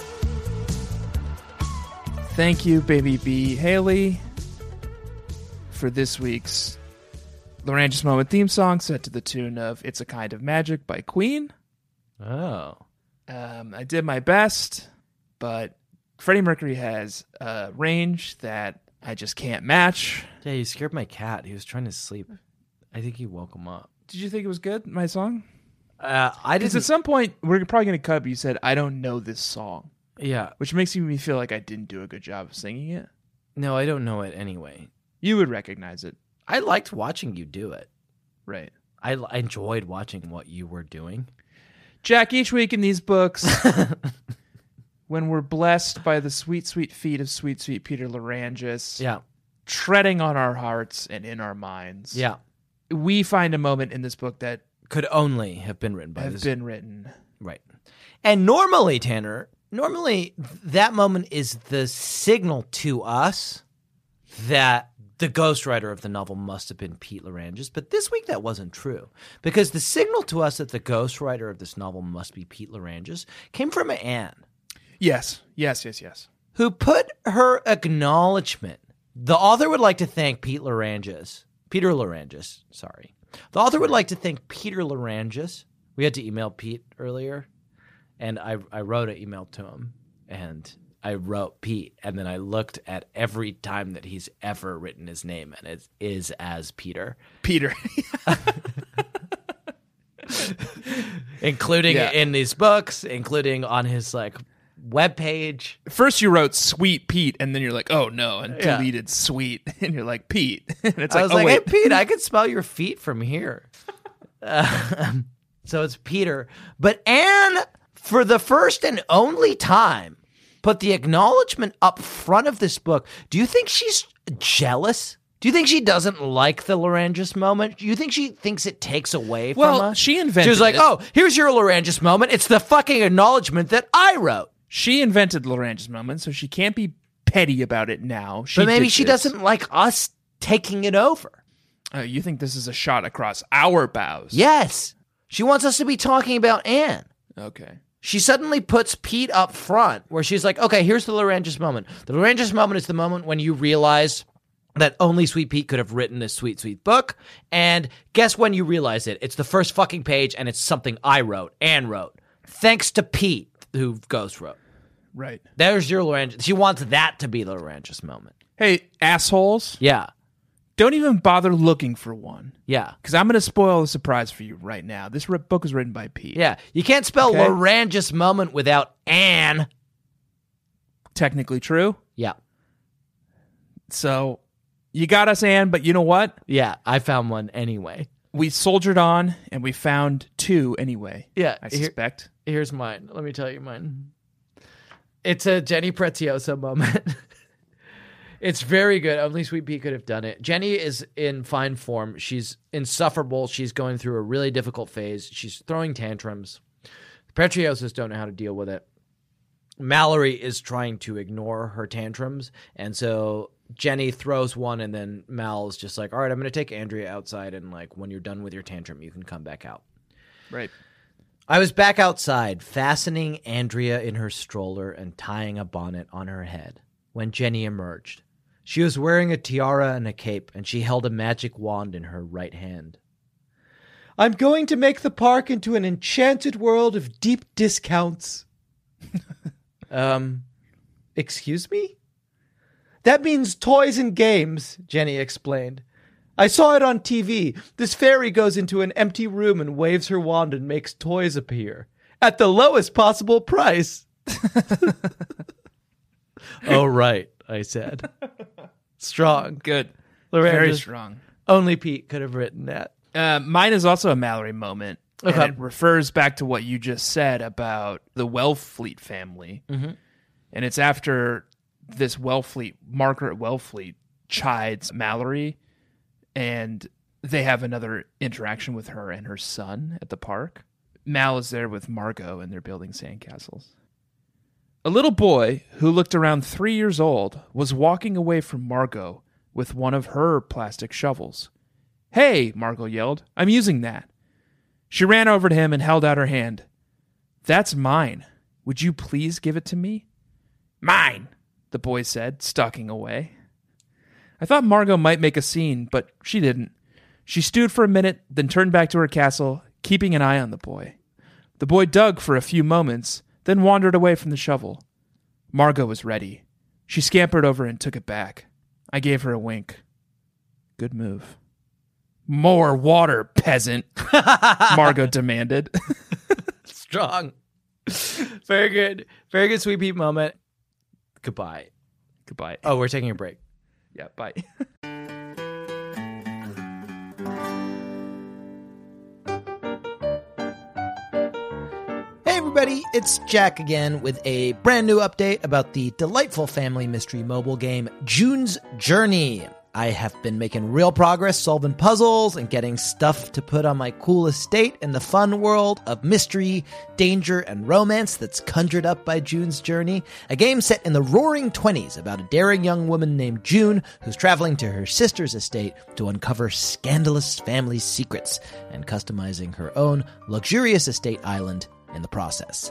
Thank you, Baby B. Haley, for this week's Larynge's Moment theme song set to the tune of It's a Kind of Magic by Queen. Oh. Um, I did my best, but Freddie Mercury has a range that I just can't match. Yeah, you scared my cat. He was trying to sleep. I think you woke him up. Did you think it was good, my song? Uh, I Because didn't. at some point, we're probably going to cut, but you said, I don't know this song, Yeah. which makes me feel like I didn't do a good job of singing it. No, I don't know it anyway. You would recognize it. I liked watching you do it. Right. I, I enjoyed watching what you were doing. Jack, each week in these books, when we're blessed by the sweet, sweet feet of sweet, sweet Peter Larynges, Yeah. treading on our hearts and in our minds, Yeah. we find a moment in this book that Could only have been written by have this. been written. Right. And normally, Tanner, normally that moment is the signal to us that the ghostwriter of the novel must have been Pete Larynges. But this week that wasn't true, because the signal to us that the ghostwriter of this novel must be Pete Larynges came from Anne, Yes, yes, yes, yes. who put her acknowledgement. The author would like to thank Pete Larynges, Peter Larynges, sorry. The author would like to thank Peter Larynges. We had to email Pete earlier, and I, I wrote an email to him, and I wrote Pete, and then I looked at every time that he's ever written his name, and it is as Peter, Peter. including Yeah. in these books, including on his like webpage. First you wrote Sweet Pete, and then you're like, oh no, and Yeah. deleted Sweet. And you're like, Pete. And it's I like, was oh like, wait. hey, Pete, I could smell your feet from here. Um, so it's Peter. But Anne, for the first and only time, put the acknowledgement up front of this book. Do you think she's jealous? Do you think she doesn't like the Larynges moment? Do you think she thinks it takes away Well, from us? she invented She was like, it. oh, here's your Larynges moment. It's the fucking acknowledgement that I wrote. She invented Larynge's moment, so she can't be petty about it now. She But maybe did she this. doesn't like us taking it over. Uh, you think this is a shot across our bows? Yes. She wants us to be talking about Anne. Okay. She suddenly puts Pete up front where she's like, okay, here's the Larynges moment. The Larynges moment is the moment when you realize that only Sweet Pete could have written this sweet, sweet book. And guess when you realize it? It's the first fucking page, and it's something I wrote, Anne wrote. Thanks to Pete, who Ghost wrote. Right. There's your Larynges. She wants that to be the Larynges moment. Hey, assholes, Yeah. don't even bother looking for one. Yeah. Because I'm going to spoil the surprise for you right now. This ri- book was written by Pete. Yeah. You can't spell Okay. Larynges moment without Anne. Technically true. Yeah. So you got us, Anne, but you know what? Yeah. I found one anyway. We soldiered on, and we found two anyway. Yeah. I here- suspect. Here's mine. Let me tell you mine. It's a Jenny Prezioso moment. It's very good. Only Sweet Pea could have done it. Jenny is in fine form. She's insufferable. She's going through a really difficult phase. She's throwing tantrums. The Preziosos don't know how to deal with it. Mallory is trying to ignore her tantrums, and so Jenny throws one, and then Mal's just like, all right, I'm going to take Andrea outside, and like when you're done with your tantrum, you can come back out. Right. I was back outside, fastening Andrea in her stroller and tying a bonnet on her head, when Jenny emerged. She was wearing a tiara and a cape, and she held a magic wand in her right hand. I'm going to make the park into an enchanted world of deep discounts. um, excuse me? That means toys and games, Jenny explained. I saw it on T V. This fairy goes into an empty room and waves her wand and makes toys appear. At the lowest possible price. Oh, right, I said. Strong. Good. Lorraine, Very just- strong. Only Pete could have written that. Uh, mine is also a Mallory moment. Okay. And it refers back to what you just said about the Wellfleet family. Mm-hmm. And it's after this Wellfleet, Margaret Wellfleet, chides Mallory, and they have another interaction with her and her son at the park. Mal is there with Margot, and they're building sandcastles. A little boy who looked around three years old was walking away from Margot with one of her plastic shovels. Hey, Margot yelled, I'm using that. She ran over to him and held out her hand. That's mine. Would you please give it to me? Mine, the boy said, stalking away. I thought Margot might make a scene, but she didn't. She stewed for a minute, then turned back to her castle, keeping an eye on the boy. The boy dug for a few moments, then wandered away from the shovel. Margot was ready. She scampered over and took it back. I gave her a wink. Good move. More water, peasant, Margot demanded. Strong. Very good. Very good Sweet Pete moment. Goodbye. Goodbye. Oh, we're taking a break. Yeah, bye. Hey everybody, it's Jack again with a brand new update about the delightful family mystery mobile game June's Journey. I have been making real progress solving puzzles and getting stuff to put on my cool estate in the fun world of mystery, danger, and romance that's conjured up by June's Journey, a game set in the roaring twenties about a daring young woman named June who's traveling to her sister's estate to uncover scandalous family secrets and customizing her own luxurious estate island in the process.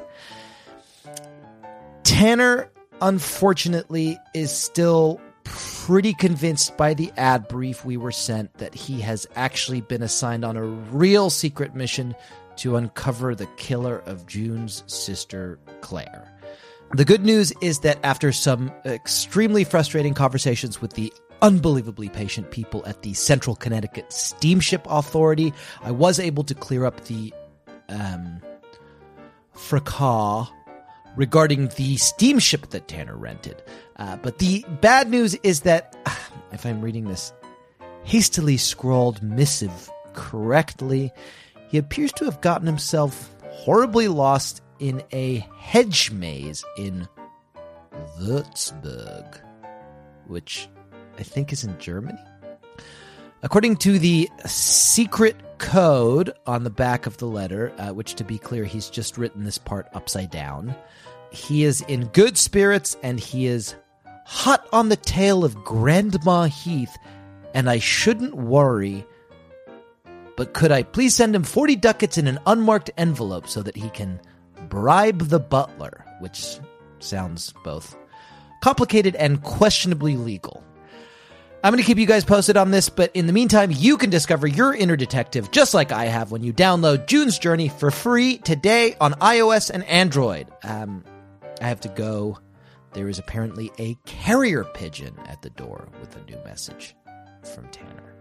Tanner, unfortunately, is still pretty convinced by the ad brief we were sent that he has actually been assigned on a real secret mission to uncover the killer of June's sister, Claire. The good news is that after some extremely frustrating conversations with the unbelievably patient people at the Central Connecticut Steamship Authority, I was able to clear up the um, fracas regarding the steamship that Tanner rented. Uh, but the bad news is that, if I'm reading this hastily scrawled missive correctly, he appears to have gotten himself horribly lost in a hedge maze in Würzburg, which I think is in Germany. According to the secret code on the back of the letter, uh, which, to be clear, he's just written this part upside down, he is in good spirits and he is hot on the tail of Grandma Heath, and I shouldn't worry, but could I please send him forty ducats in an unmarked envelope so that he can bribe the butler, which sounds both complicated and questionably legal. I'm going to keep you guys posted on this, but in the meantime, you can discover your inner detective just like I have when you download June's Journey for free today on iOS and Android. Um, I have to go. There is apparently a carrier pigeon at the door with a new message from Tanner.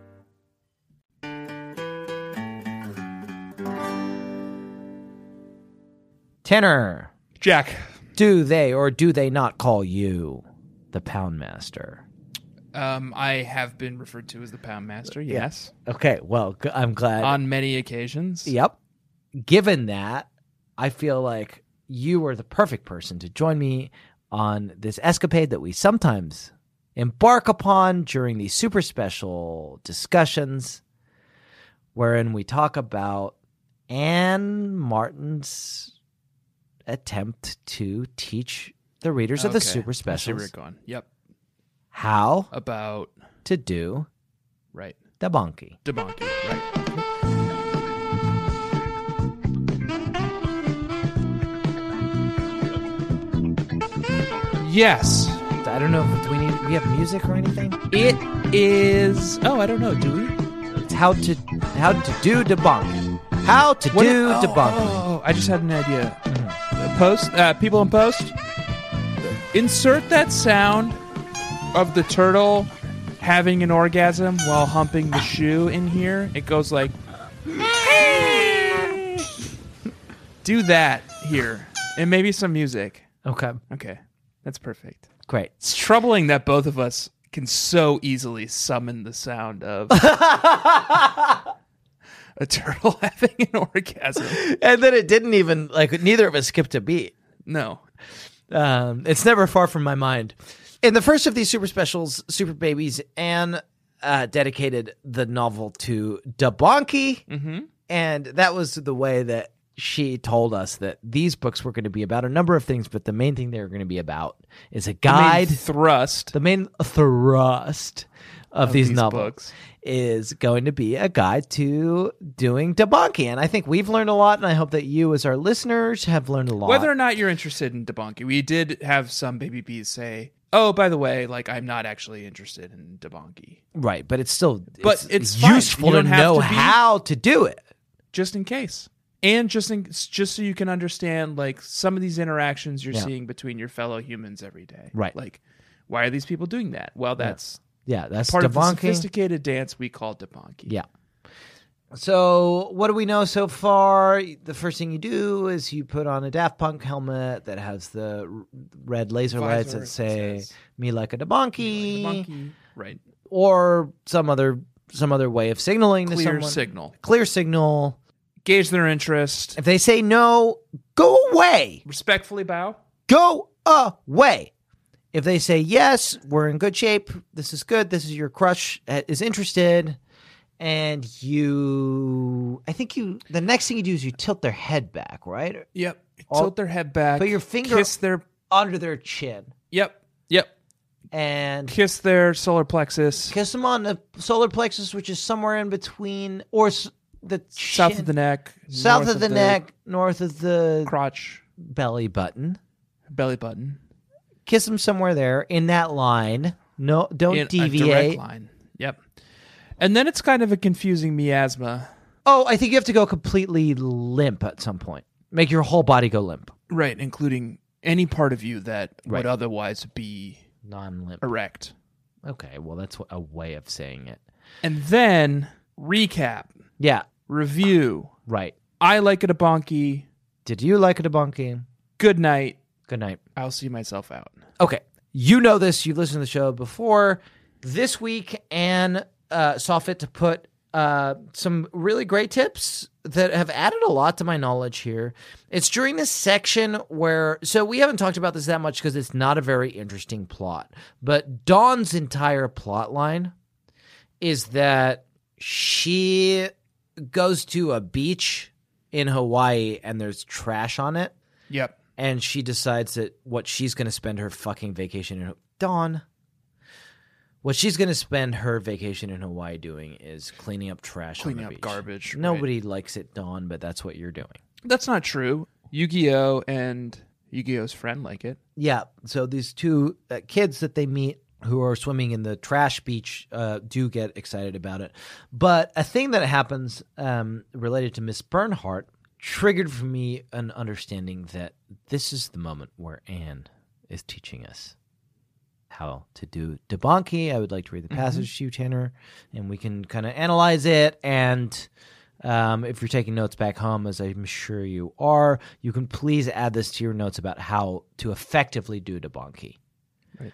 Tanner, Jack. do they or do they not call you the Pound Master? Um, I have been referred to as the Pound Master, yes. Okay, well, g- I'm glad. On many occasions. Yep. Given that, I feel like you are the perfect person to join me on this escapade that we sometimes embark upon during these super special discussions wherein we talk about Anne Martin's attempt to teach the readers of the Okay. super I see where you're specials going. Yep. how About, to do right. the bonky. Debonky, right. Yes. I don't know. Do we need? Do we have music or anything? It is. Oh, I don't know. Do we? It's how to how to do debunking. How to What do is- oh, debunking. Oh, I just had an idea. Uh, Post uh, people in post. Insert that sound of the turtle having an orgasm while humping the shoe in here. It goes like. Do that here, and maybe some music. Okay, Okay, that's perfect. great. It's troubling that both of us can so easily summon the sound of a turtle having an orgasm. And then it didn't even like neither of us skipped a beat. No. Um, it's never far from my mind. In the first of these super specials, Super Babies, Anne uh, dedicated the novel to Debonky, Mm-hmm. and that was the way that she told us that these books were going to be about a number of things, but the main thing they were going to be about is a guide. The main thrust The main thrust of, of these, these novels books. is going to be a guide to doing debunking. And I think we've learned a lot, and I hope that you as our listeners have learned a lot. Whether or not you're interested in debunking, we did have some baby bees say, "Oh, by the way, like I'm not actually interested in debunking," Right, but it's still But it's fine. useful You to don't have know to be- how to do it. just in case, and just in, just so you can understand like some of these interactions you're Yeah. seeing between your fellow humans every day. Right. Like, why are these people doing that? Well, that's Yeah, that's part of the debunking. sophisticated dance we call debunking. Yeah. So, what do we know so far? The first thing you do is you put on a Daft Punk helmet that has the r- red laser lights Visor that say says, "Me like a debunky," Debunky. Right. or some other some other way of signaling to Clear someone. signal. Clear signal. Gauge their interest. If they say no, go away. Respectfully bow. Go away. If they say yes, we're in good shape. This is good. This is your crush uh, is interested. And you, I think you, the next thing you do is you tilt their head back, right? Yep. All- Tilt their head back. Put your finger Kiss their. under their chin Yep. Yep. and Kiss their solar plexus. kiss them on the solar plexus, which is somewhere in between, or s- the South chin- of the neck. south north of the, neck, north of the Crotch. belly button. Belly button. Kiss them somewhere there in that line. No, don't In a deviate. direct line. Yep. And then it's kind of a confusing miasma. Oh, I think you have to go completely limp at some point. Make your whole body go limp. Right, including any part of you that Right. would otherwise be Non-limp. erect. Okay, well, that's a way of saying it. And then recap, Yeah, review. right. I like it a bonky. Did you like a debunking? Good night. Good night. I'll see myself out. Okay, you know this. You've listened to the show before. This week, Anne uh, saw fit to put uh, some really great tips that have added a lot to my knowledge here. It's during this section where, so we haven't talked about this that much because it's not a very interesting plot, but Dawn's entire plot line is that she goes to a beach in Hawaii and there's trash on it. Yep. And she decides that what she's going to spend her fucking vacation in Dawn, what she's going to spend her vacation in Hawaii doing is cleaning up trash, Cleaning on the up beach. garbage, Nobody likes it, Dawn, but that's what you're doing. That's not true. Yu-Gi-Oh! And Yu-Gi-Oh!'s friend like it. Yeah. So these two uh, kids that they meet who are swimming in the trash beach uh, do get excited about it. But a thing that happens um, related to Miss Bernhardt triggered for me an understanding that this is the moment where Anne is teaching us how to do debunky. I would like to read the passage to you, Tanner, and we can kind of analyze it. And um, if you're taking notes back home, as I'm sure you are, you can please add this to your notes about how to effectively do debunky. Right.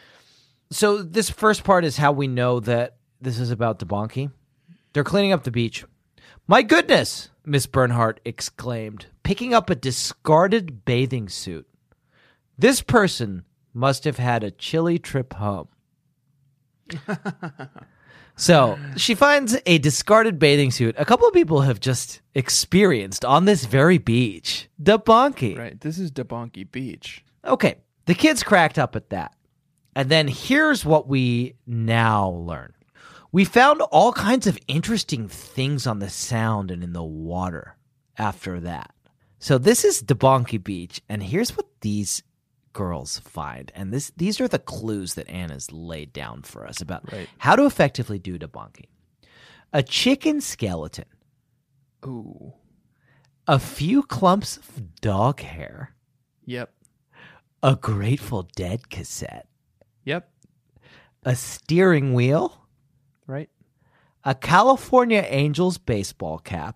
So this first part is how we know that this is about debunky. They're cleaning up the beach. My goodness, Miss Bernhardt exclaimed, picking up a discarded bathing suit. This person must have had a chilly trip home. So she finds a discarded bathing suit a couple of people have just experienced on this very beach. Debunky. Right. This is Debunky Beach. Okay, the kids cracked up at that. And then here's what we now learn. We found all kinds of interesting things on the sound and in the water after that. So this is Debunky Beach, and here's what these girls find, and this these are the clues that Anna's laid down for us about Right. how to effectively do debunking. A chicken skeleton, Ooh. a few clumps of dog hair, Yep. a Grateful Dead cassette, Yep. a steering wheel, Right. a California Angels baseball cap,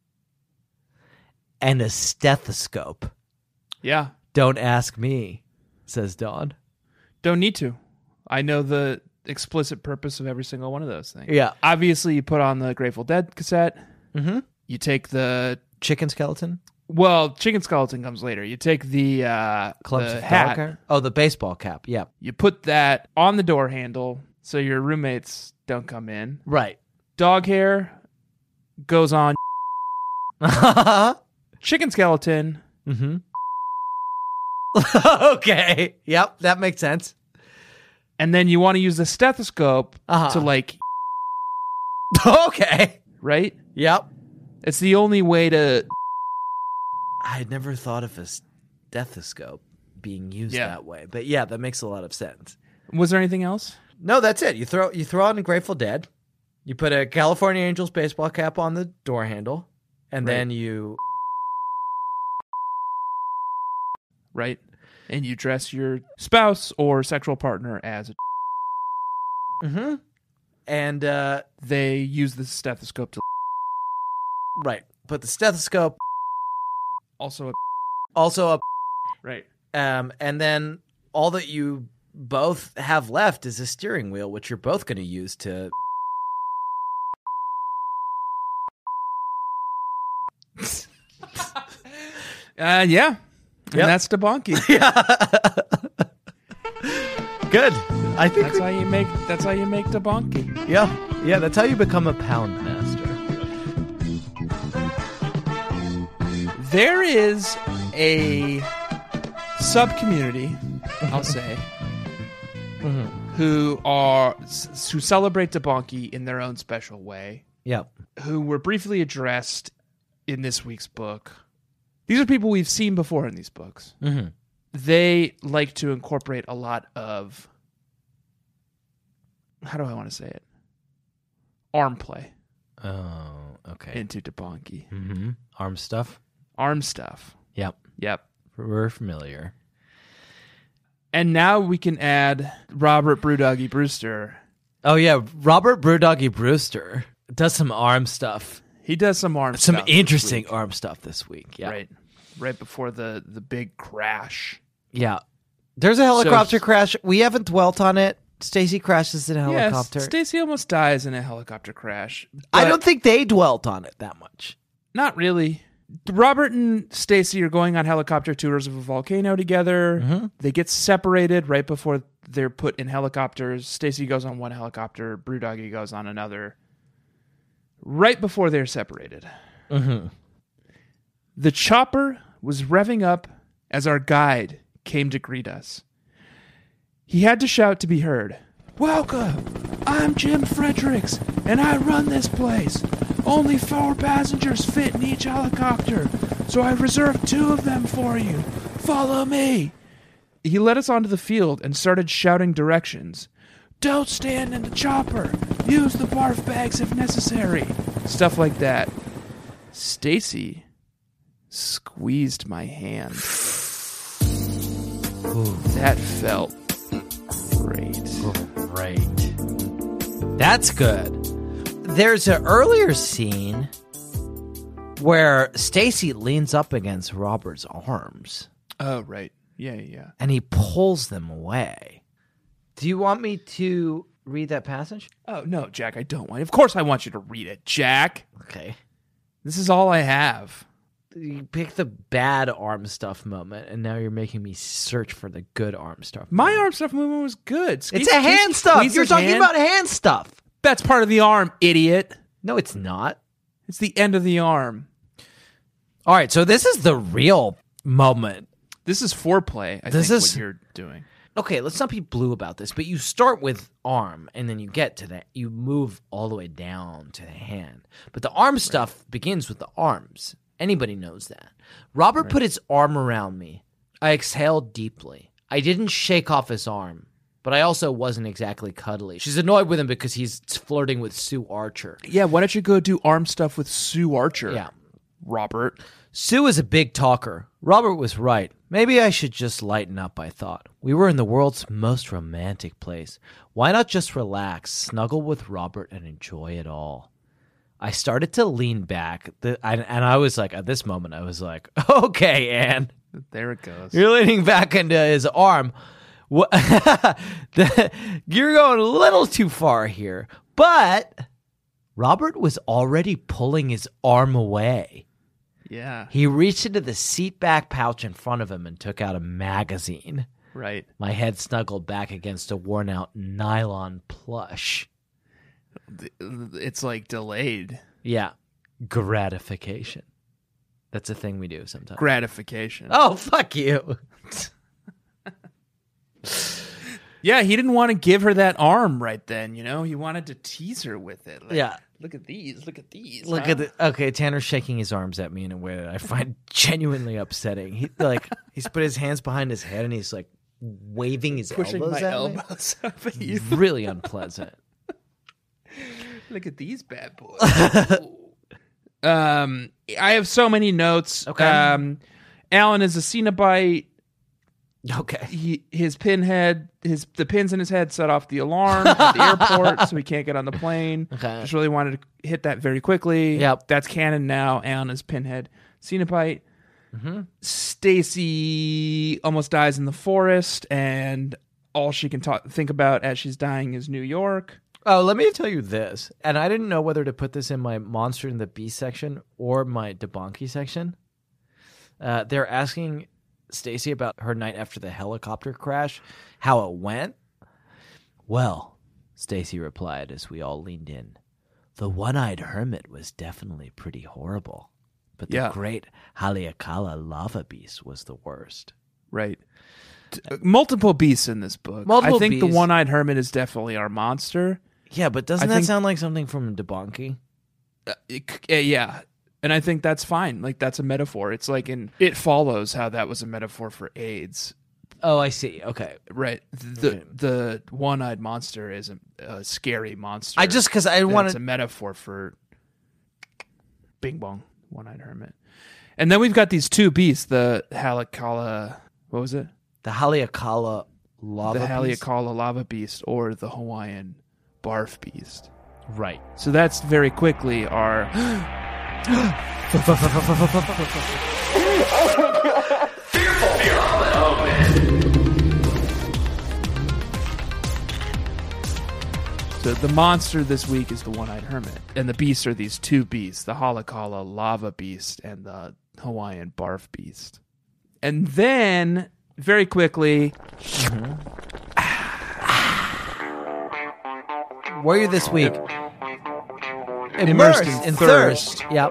and a stethoscope. Yeah. Don't ask me, says Dawn. Don't need to. I know the explicit purpose of every single one of those things. Yeah. Obviously, you put on the Grateful Dead cassette. Mm-hmm. You take the Chicken skeleton? well, chicken skeleton comes later. You take the uh, Clumps the of hat. dog hair? Oh, the baseball cap. Yeah. You put that on the door handle so your roommates don't come in. Right. Dog hair goes on. mm-hmm. Chicken skeleton. Okay. Yep. That makes sense. And then you want to use the stethoscope Uh-huh. to like, Okay. right? Yep. It's the only way to. I had never thought of a stethoscope being used Yeah. that way, but yeah, that makes a lot of sense. Was there anything else? No, that's it. You throw you throw on a Grateful Dead. You put a California Angels baseball cap on the door handle, and Right. then you Right? And you dress your spouse or sexual partner as a. mm-hmm. and uh, They use the stethoscope to. right. Put the stethoscope, Also a. also a Right. um, and then all that you both have left is a steering wheel, which you're both going to use to. Uh, yeah. And Yep. that's debunking. Good. I think. That's how you make. That's how you make debunking. Yeah, yeah. That's how you become a pound master. There is a sub community, I'll say, who are who celebrate debunky in their own special way. Yep. Who were briefly addressed in this week's book. These are people we've seen before in these books. Mm-hmm. They like to incorporate a lot of, how do I want to say it? Arm play Oh, okay. into debunky. Mm-hmm. Arm stuff. Arm stuff. Yep. Yep. We're familiar. And now we can add Robert Brewdoggy Brewster. Oh yeah, Robert Brewdoggy Brewster does some arm stuff. He does some arm Some stuff this interesting week. arm stuff this week. Yeah. Right. Right before the, the big crash. Yeah. There's a helicopter So- crash. We haven't dwelt on it. Stacy crashes in a helicopter. Yes, Stacy almost dies in a helicopter crash. I but don't think they dwelt on it that much. Not really. Robert and Stacy are going on helicopter tours of a volcano together. Mm-hmm. They get separated right before they're put in helicopters. Stacy goes on one helicopter. Brewdoggy goes on another. Right before they're separated. Mm-hmm. The chopper was revving up as our guide came to greet us. He had to shout to be heard. Welcome! I'm Jim Fredericks, and I run this place. Only four passengers fit in each helicopter, so I reserved two of them for you. Follow me! He led us onto the field and started shouting directions. Don't stand in the chopper. Use the barf bags if necessary. Stuff like that. Stacy squeezed my hand. That felt great. Great. That's good. There's an earlier scene where Stacy leans up against Robert's arms Oh, right. Yeah, yeah, yeah. and he pulls them away. Do you want me to read that passage? Oh, no, Jack, I don't want. Of course I want you to read it, Jack. Okay. This is all I have. You picked the bad arm stuff moment, and now you're making me search for the good arm stuff. My moment. arm stuff movement was good. It's Squeeze- a hand squeeze- stuff. squeeze You're his talking hand. about hand stuff. That's part of the arm, idiot. No, it's not. It's the end of the arm. All right, so this is the real moment. This is foreplay, I This think, is- what you're doing. Okay, let's not be blue about this, but you start with arm, and then you get to that. You move all the way down to the hand. But the arm stuff begins with the arms. Anybody knows that. Robert put his arm around me. I exhaled deeply. I didn't shake off his arm, but I also wasn't exactly cuddly. She's annoyed with him because he's flirting with Sue Archer. Yeah, why don't you go do arm stuff with Sue Archer? Yeah. Robert. Sue is a big talker. Robert was right. Maybe I should just lighten up, I thought. We were in the world's most romantic place. Why not just relax, snuggle with Robert, and enjoy it all? I started to lean back, the, and, and I was like, at this moment, I was like, okay, Anne. There it goes. You're leaning back into his arm. What? the, you're going a little too far here. But Robert was already pulling his arm away. Yeah. He reached into the seat back pouch in front of him and took out a magazine. Right. My head snuggled back against a worn out nylon plush. It's like delayed. Yeah. Gratification. That's a thing we do sometimes. Gratification. Oh, fuck you. Yeah, he didn't want to give her that arm right then, you know? He wanted to tease her with it. Like, Yeah. Look at these. Look at these. Look huh? at the okay. Tanner's shaking his arms at me in a way that I find genuinely upsetting. He like he's put his hands behind his head and he's like waving his Pushing elbows my at elbows up at you. me. Really unpleasant. Look at these bad boys. um, I have so many notes. Okay. Um, Alan is a Cenobite. Okay. He his pinhead, his the pins in his head set off the alarm at the airport, so he can't get on the plane. Okay. Just really wanted to hit that very quickly. Yep. That's canon now. Alan is pinhead, Cenobite. Mm-hmm. Stacy almost dies in the forest, and all she can talk, think about as she's dying is New York. Oh, let me tell you this, and I didn't know whether to put this in my Monster and the Beast section or my Debonky section. Uh, they're asking Stacy about her night after the helicopter crash, how it went. Well, Stacy replied as we all leaned in, the one-eyed hermit was definitely pretty horrible, but the Yeah. great Haleakala lava beast was the worst. Right. T- multiple beasts in this book. Multiple I think the beasts. one-eyed hermit is definitely our monster. Yeah, but doesn't I that think- sound like something from Debonky? Uh, it c- uh, yeah. And I think that's fine. Like, that's a metaphor. It's like in It Follows how that was a metaphor for AIDS. Oh, I see. Okay. Right. The Okay. the one-eyed monster is a, a scary monster. I just, because I And wanted... It's a metaphor for Bing Bong, one-eyed hermit. And then we've got these two beasts, the Haleakala, what was it? The Haleakala lava the beast? Haleakala lava beast or the Hawaiian barf beast. Right. So that's very quickly our So the monster this week is the one-eyed hermit, and the beasts are these two beasts: the Haleakala lava beast and the Hawaiian barf beast. And then, very quickly, Were you this week? Immersed in thirst. Yep.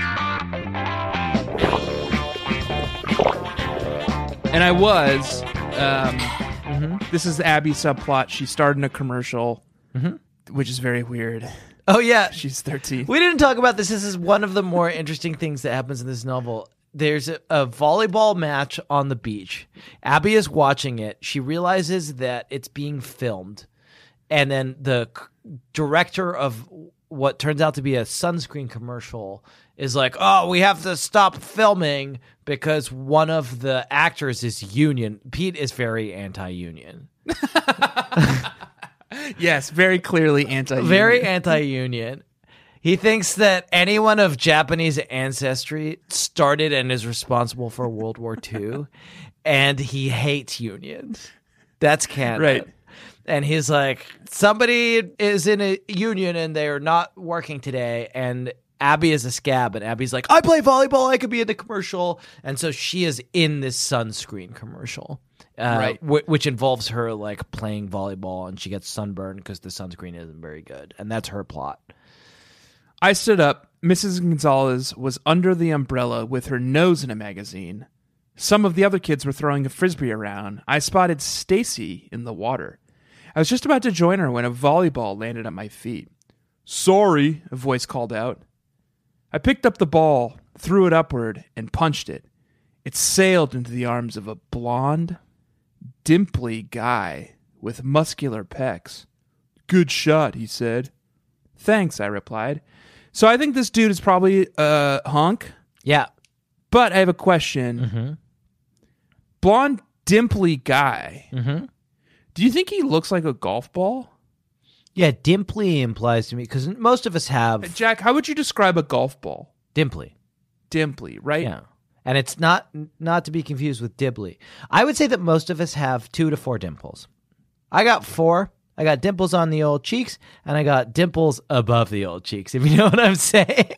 and I was. Um, Mm-hmm. This is the Abby subplot. She starred in a commercial, which is very weird. Oh, yeah. She's thirteen. We didn't talk about this. This is one of the more interesting things that happens in this novel. There's a, a volleyball match on the beach. Abby is watching it. She realizes that it's being filmed. And then the c- director of what turns out to be a sunscreen commercial is like, oh, we have to stop filming because one of the actors is union. Pete is very anti-union. Yes, very clearly anti. Very anti-union. He thinks that anyone of Japanese ancestry started and is responsible for World War Two, and he hates unions. That's canon. Right. And he's like, somebody is in a union and they're not working today, and Abby is a scab, and Abby's like, I play volleyball, I could be in the commercial. And so she is in this sunscreen commercial. Uh, Right. w- which involves her like playing volleyball, and she gets sunburned because the sunscreen isn't very good, and that's her plot. I stood up. Missus Gonzalez was under the umbrella with her nose in a magazine. Some of the other kids were throwing a frisbee around. I spotted Stacy in the water. I was just about to join her when a volleyball landed at my feet. Sorry, a voice called out. I picked up the ball, threw it upward, and punched it. It sailed into the arms of a blonde, dimply guy with muscular pecs. Good shot, he said. Thanks, I replied. So I think this dude is probably a hunk. Yeah. But I have a question. Mm-hmm. Blonde, dimply guy. Mm-hmm. Do you think he looks like a golf ball? Yeah, dimply implies to me, because most of us have... Jack, how would you describe a golf ball? Dimply. Dimply, right? Yeah. And it's not not to be confused with dibbly. I would say that most of us have two to four dimples. I got four. I got dimples on the old cheeks, and I got dimples above the old cheeks, if you know what I'm saying.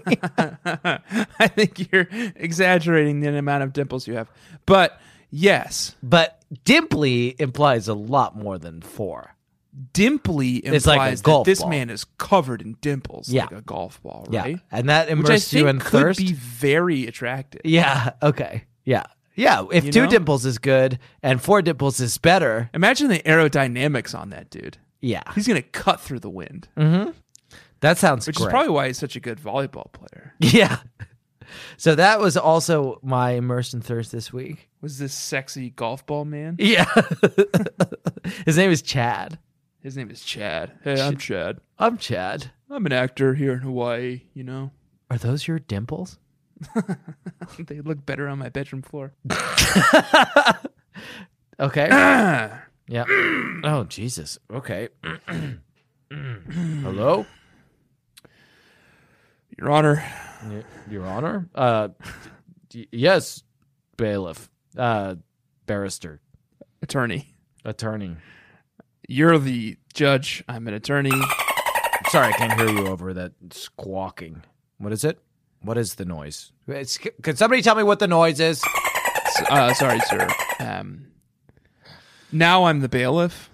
I think you're exaggerating the amount of dimples you have. But yes. But dimply implies a lot more than four. Dimply implies like a golf that this ball. man is covered in dimples, Yeah. like a golf ball, Yeah. right? And that Which I immerses think you in could thirst. be very attractive. Yeah. Okay. Yeah. Yeah. If You two know? dimples is good and four dimples is better. Imagine the aerodynamics on that dude. Yeah. He's going to cut through the wind, That sounds which great. is probably why he's such a good volleyball player. Yeah. So that was also my immersion thirst this week. Was this sexy golf ball man? Yeah. His name is Chad. His name is Chad. Hey, I'm Chad. I'm Chad. I'm an actor here in Hawaii, you know. Are those your dimples? They look better on my bedroom floor. Okay. Yeah. Oh, Jesus. Okay. Hello? Your Honor. Y- Your Honor? Uh, d- yes, bailiff. Uh, barrister. Attorney. Attorney. You're the judge. I'm an attorney. Sorry, I can't hear you over that squawking. What is it? What is the noise? It's, can somebody tell me what the noise is? Uh, sorry, sir. Um, now I'm the bailiff.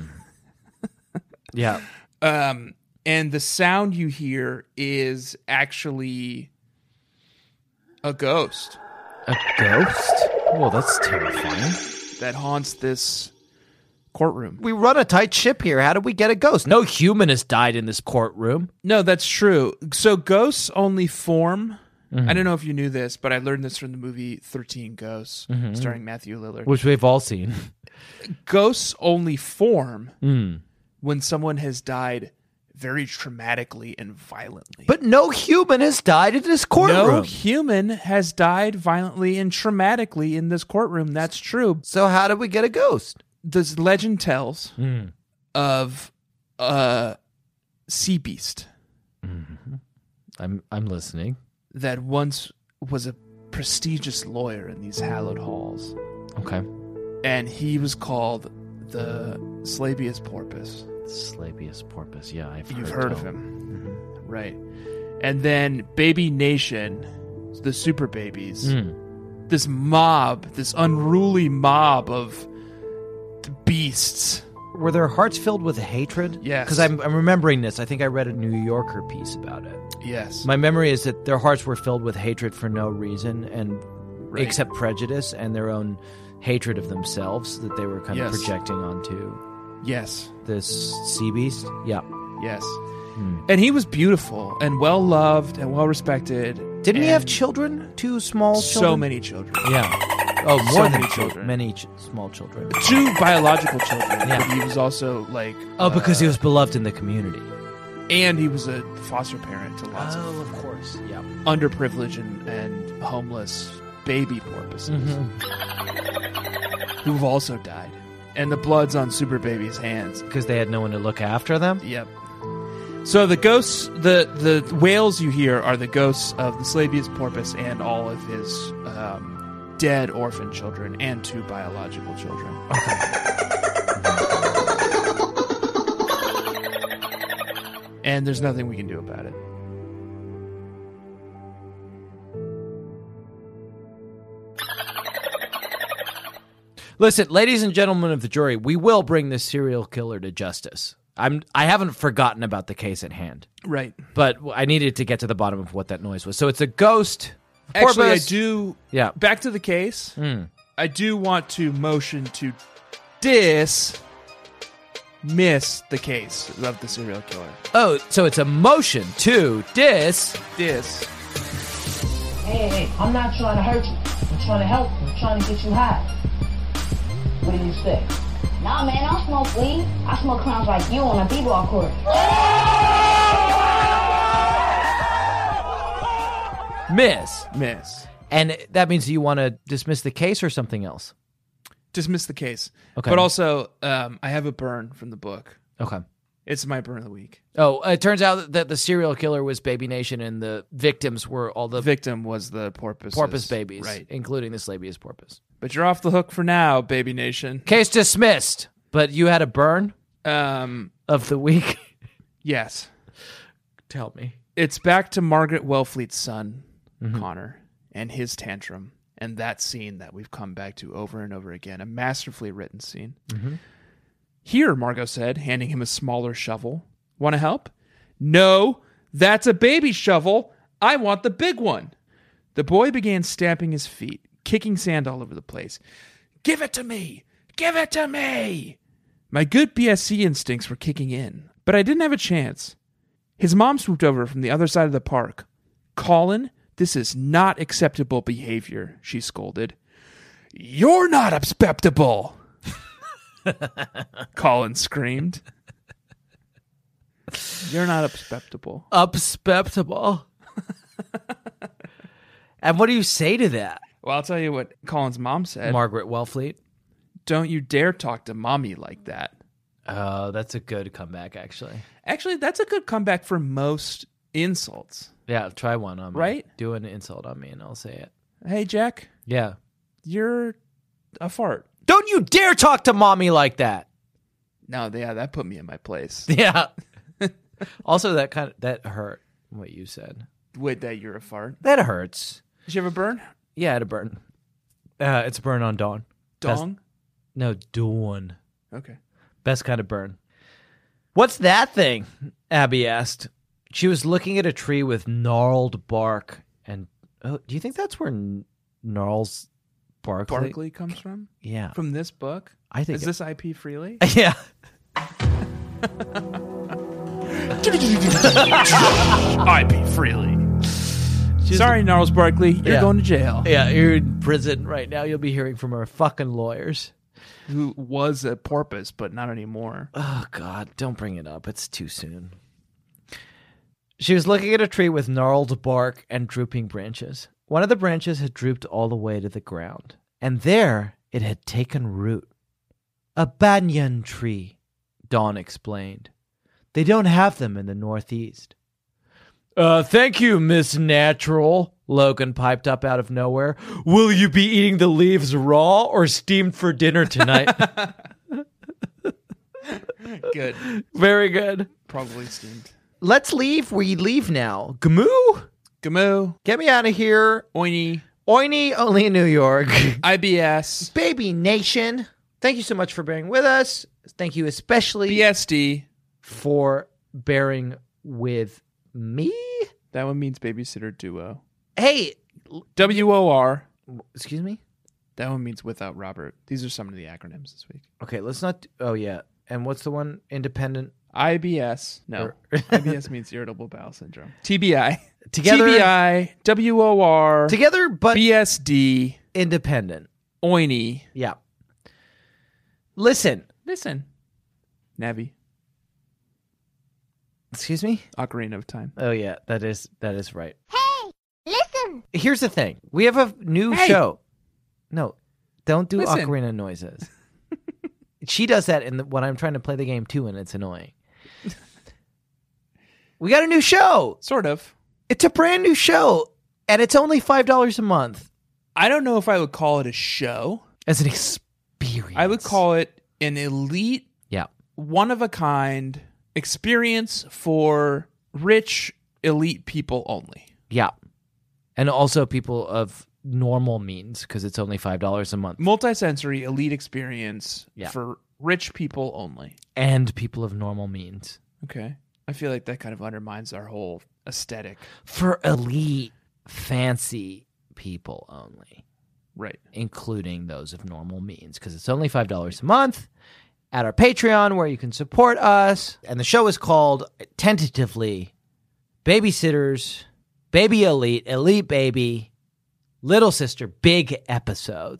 Yeah. Um, and the sound you hear is actually a ghost A ghost? Well, that's terrifying. that haunts this courtroom. We run a tight ship here. How did we get a ghost? No human has died in this courtroom. No, that's true. So ghosts only form. I don't know if you knew this, but I learned this from the movie thirteen Ghosts, starring Matthew Lillard. Which we've all seen. Ghosts only form Mm. when someone has died very traumatically and violently. But no human has died in this courtroom. no human has died violently and traumatically in this courtroom. That's true. So how did we get a ghost? This legend tells of a sea beast I'm I'm listening. that once was a prestigious lawyer in these hallowed halls. Okay. And he was called the Slabius Porpoise. Slabius porpoise. Yeah, I've You've heard, heard of tell. him. Right. And then Baby Nation, the Super Babies, Mm. this mob, this unruly mob of beasts. Were their hearts filled with hatred? Yes. Because I'm, I'm remembering this. I think I read a New Yorker piece about it. Yes. My memory is that their hearts were filled with hatred for no reason, and Right. except prejudice and their own hatred of themselves that they were kind of Yes. projecting onto Yes. this sea beast. Yeah. Yes. And he was beautiful and well loved and well respected. Didn't he and have children? Two small children? so many children? Yeah. Oh, more So than many two- children. Many ch- small children. Two biological children. Yeah. But he was also like. Oh, because he uh, was beloved in the community. And he was a foster parent to lots of of course. Yeah. underprivileged and, and homeless baby porpoises Mm-hmm. who've also died. And the blood's on Super Baby's hands. Because they had no one to look after them? Yep. So the ghosts, the the whales you hear are the ghosts of the Slabius porpoise and all of his um, dead orphan children and two biological children. And there's nothing we can do about it. Listen, ladies and gentlemen of the jury, we will bring this serial killer to justice. I'm I haven't forgotten about the case at hand, Right. but I needed to get to the bottom of what that noise was. So it's a ghost. Actually, I porpoise. do. Yeah. Back to the case. Hmm. I do want to motion to dismiss the case of the serial killer. Oh, so it's a motion to dis. Dis. Hey, hey, I'm not trying to hurt you. I'm trying to help you. I'm trying to get you high. What do you say? Nah, man, I don't smoke weed. I smoke clowns like you on a b-ball court. Miss. Miss. And that means you want to dismiss the case or something else? Dismiss the case. Okay. But also, um, I have a burn from the book. Okay. It's my burn of the week. Oh, it turns out that the serial killer was Baby Nation and the victims were all the The victim was the porpoise. porpoise babies, Right. including this Labius porpoise. But you're off the hook for now, Baby Nation. Case dismissed. But you had a burn Um, of the week? yes. Tell me. It's back to Margaret Wellfleet's son, Mm-hmm. Connor, and his tantrum, and that scene that we've come back to over and over again. A masterfully written scene. Mm-hmm. Here, Margot said, handing him a smaller shovel. Want to help? No, that's a baby shovel. I want the big one. The boy began stamping his feet, kicking sand all over the place. Give it to me! Give it to me! My good B S C instincts were kicking in, but I didn't have a chance. His mom swooped over from the other side of the park. Colin, this is not acceptable behavior, she scolded. You're not acceptable! Colin screamed. You're not acceptable. Upspectable. And what do you say to that, Well, I'll tell you what Colin's mom said. Margaret Wellfleet? Don't you dare talk to mommy like that. Oh, that's a good comeback, actually. Actually, that's a good comeback for most insults. Yeah, try one on me. Right? Do an insult on me and I'll say it. Hey, Jack, Yeah. you're a fart. Don't you dare talk to mommy like that. No, yeah, that put me in my place. Yeah. Also, that kind of that hurt what you said. Wait, that you're a fart. That hurts. Did you have a burn? Yeah, I had a burn. Uh, it's a burn on Dawn. Dong? Best- no, Dawn. Okay. Best kind of burn. What's that thing? Abby asked. She was looking at a tree with gnarled bark. And oh, do you think that's where n- gnarls Barkley? Barkley comes from? Yeah. From this book? I think Is it- this I P freely? Yeah. I P freely. Sorry, Gnarls Barkley. You're Yeah. going to jail. Yeah, you're in prison right now. You'll be hearing from our fucking lawyers. Who was a porpoise, but not anymore. Oh, God, don't bring it up. It's too soon. She was looking at a tree with gnarled bark and drooping branches. One of the branches had drooped all the way to the ground, and there it had taken root. A banyan tree, Dawn explained. They don't have them in the Northeast. Uh, thank you, Miss Natural, Logan piped up out of nowhere. Will you be eating the leaves raw or steamed for dinner tonight? Good. Very good. Probably steamed. Let's leave. We leave now. Gamoo? Gamoo. Get me out of here. Oiny. Oiny, only in New York. I B S. Baby Nation. Thank you so much for bearing with us. Thank you especially B S D. for bearing with me. That one means babysitter duo. Hey, W O R. excuse me? That one means without Robert. These are some of the acronyms this week. Okay, let's not. Do, oh, yeah. And what's the one? Independent. I B S. No. Or- I B S means irritable bowel syndrome. T B I. Together- T B I. W O R. Together, but B S D. independent. Oiny. Yeah. Listen. Listen. Navi. Excuse me? Ocarina of Time. Oh, yeah. That is that is right. Hey, listen. Here's the thing. We have a new Hey. show. No, don't do Listen. ocarina noises. She does that in the, when I'm trying to play the game too, and it's annoying. We got a new show. Sort of. It's a brand new show, and it's only five dollars a month. I don't know if I would call it a show. As an experience. I would call it an elite, Yeah. one of a kind experience for rich, elite people only. Yeah. And also people of normal means, because it's only five dollars a month. Multisensory elite experience Yeah. for rich people only. And people of normal means. Okay. I feel like that kind of undermines our whole aesthetic. For elite, fancy people only. Right. Including those of normal means, because it's only five dollars a month at our Patreon, where you can support us. And the show is called, tentatively, Babysitters, Baby Elite, Elite Baby, Little Sister, Big Episodes.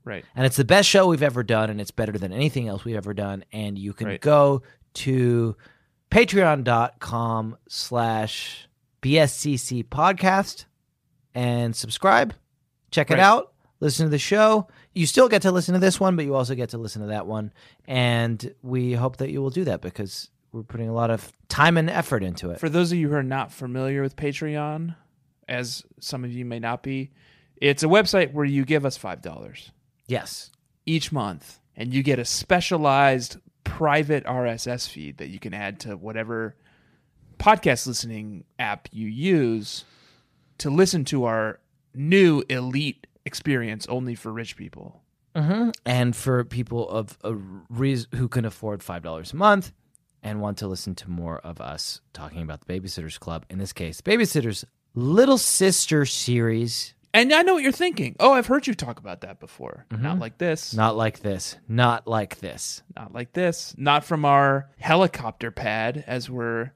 Right. And it's the best show we've ever done, and it's better than anything else we've ever done. And you can Right. go to patreon.com slash BSCC podcast and subscribe. Check it Right. out. Listen to the show. You still get to listen to this one, but you also get to listen to that one. And we hope that you will do that because we're putting a lot of time and effort into it. For those of you who are not familiar with Patreon, as some of you may not be, it's a website where you give us five dollars Yes. each month, and you get a specialized private R S S feed that you can add to whatever podcast listening app you use to listen to our new elite experience only for rich people. Mm-hmm. And for people of a reason who can afford five dollars a month and want to listen to more of us talking about the Babysitters Club, in this case, Babysitters Little Sister series. And I know what you're thinking. Oh, I've heard you talk about that before. Not like this. Not like this. Not like this. Not like this. Not from our helicopter pad as we're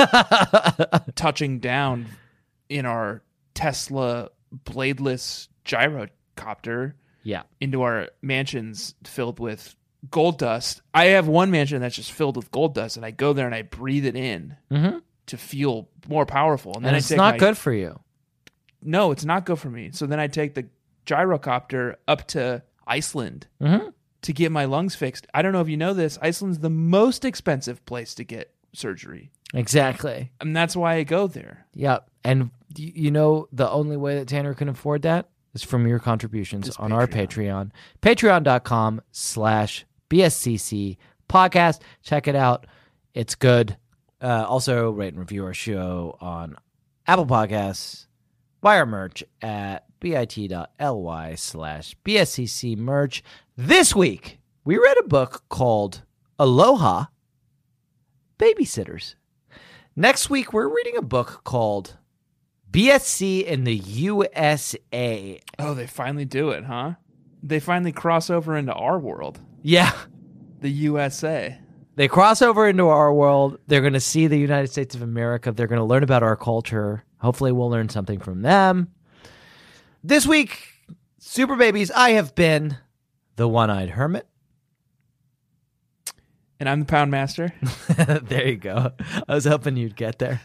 touching down in our Tesla bladeless gyrocopter Yeah. into our mansions filled with gold dust. I have one mansion that's just filled with gold dust, and I go there and I breathe it in Mm-hmm. to feel more powerful. And then And I it's take not my- good for you. No, it's not good for me. So then I take the gyrocopter up to Iceland Mm-hmm. to get my lungs fixed. I don't know if you know this. Iceland's the most expensive place to get surgery. Exactly. And that's why I go there. Yep. And y- you know the only way that Tanner can afford that is from your contributions Is on our Patreon. Patreon. Patreon.com slash BSCC podcast. Check it out. It's good. Uh, also, rate and review our show on Apple Podcasts. Buy our merch at bit.ly slash BSCC merch. This week, we read a book called Aloha Babysitters. Next week, we're reading a book called B S C in the U S A. Oh, they finally do it, huh? They finally cross over into our world, Yeah. the U S A. They cross over into our world. They're going to see the United States of America. They're going to learn about our culture. Hopefully, we'll learn something from them. This week, Super Babies, I have been the One-Eyed Hermit. And I'm the Pound Master. There you go. I was hoping you'd get there.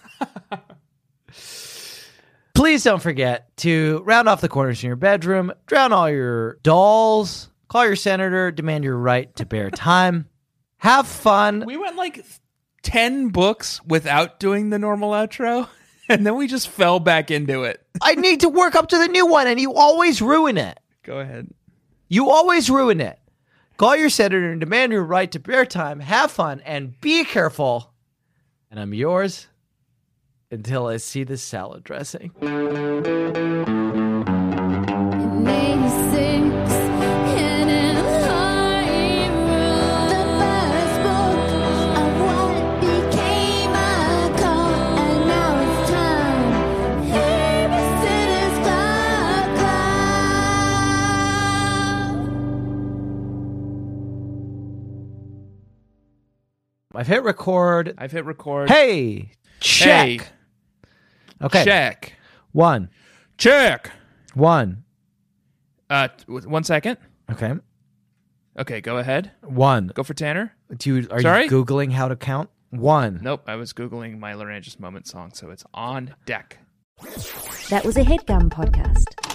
Please don't forget to round off the corners in your bedroom, drown all your dolls, call your senator, demand your right to bear time. Have fun. We went like ten books without doing the normal outro, and then we just fell back into it. I need to work up to the new one, and you always ruin it. Go ahead. You always ruin it. Call your senator and demand your right to bear time. Have fun and be careful. And I'm yours until I see the salad dressing. I've hit record. I've hit record. Hey, check. Hey. Okay. Check. One. Check. One. Uh, w- one second. Okay. Okay, go ahead. One. Go for Tanner. Do you, are Sorry? you Googling how to count? One. Nope, I was Googling my Laryngeus Moment song, so it's on deck. That was a HeadGum podcast.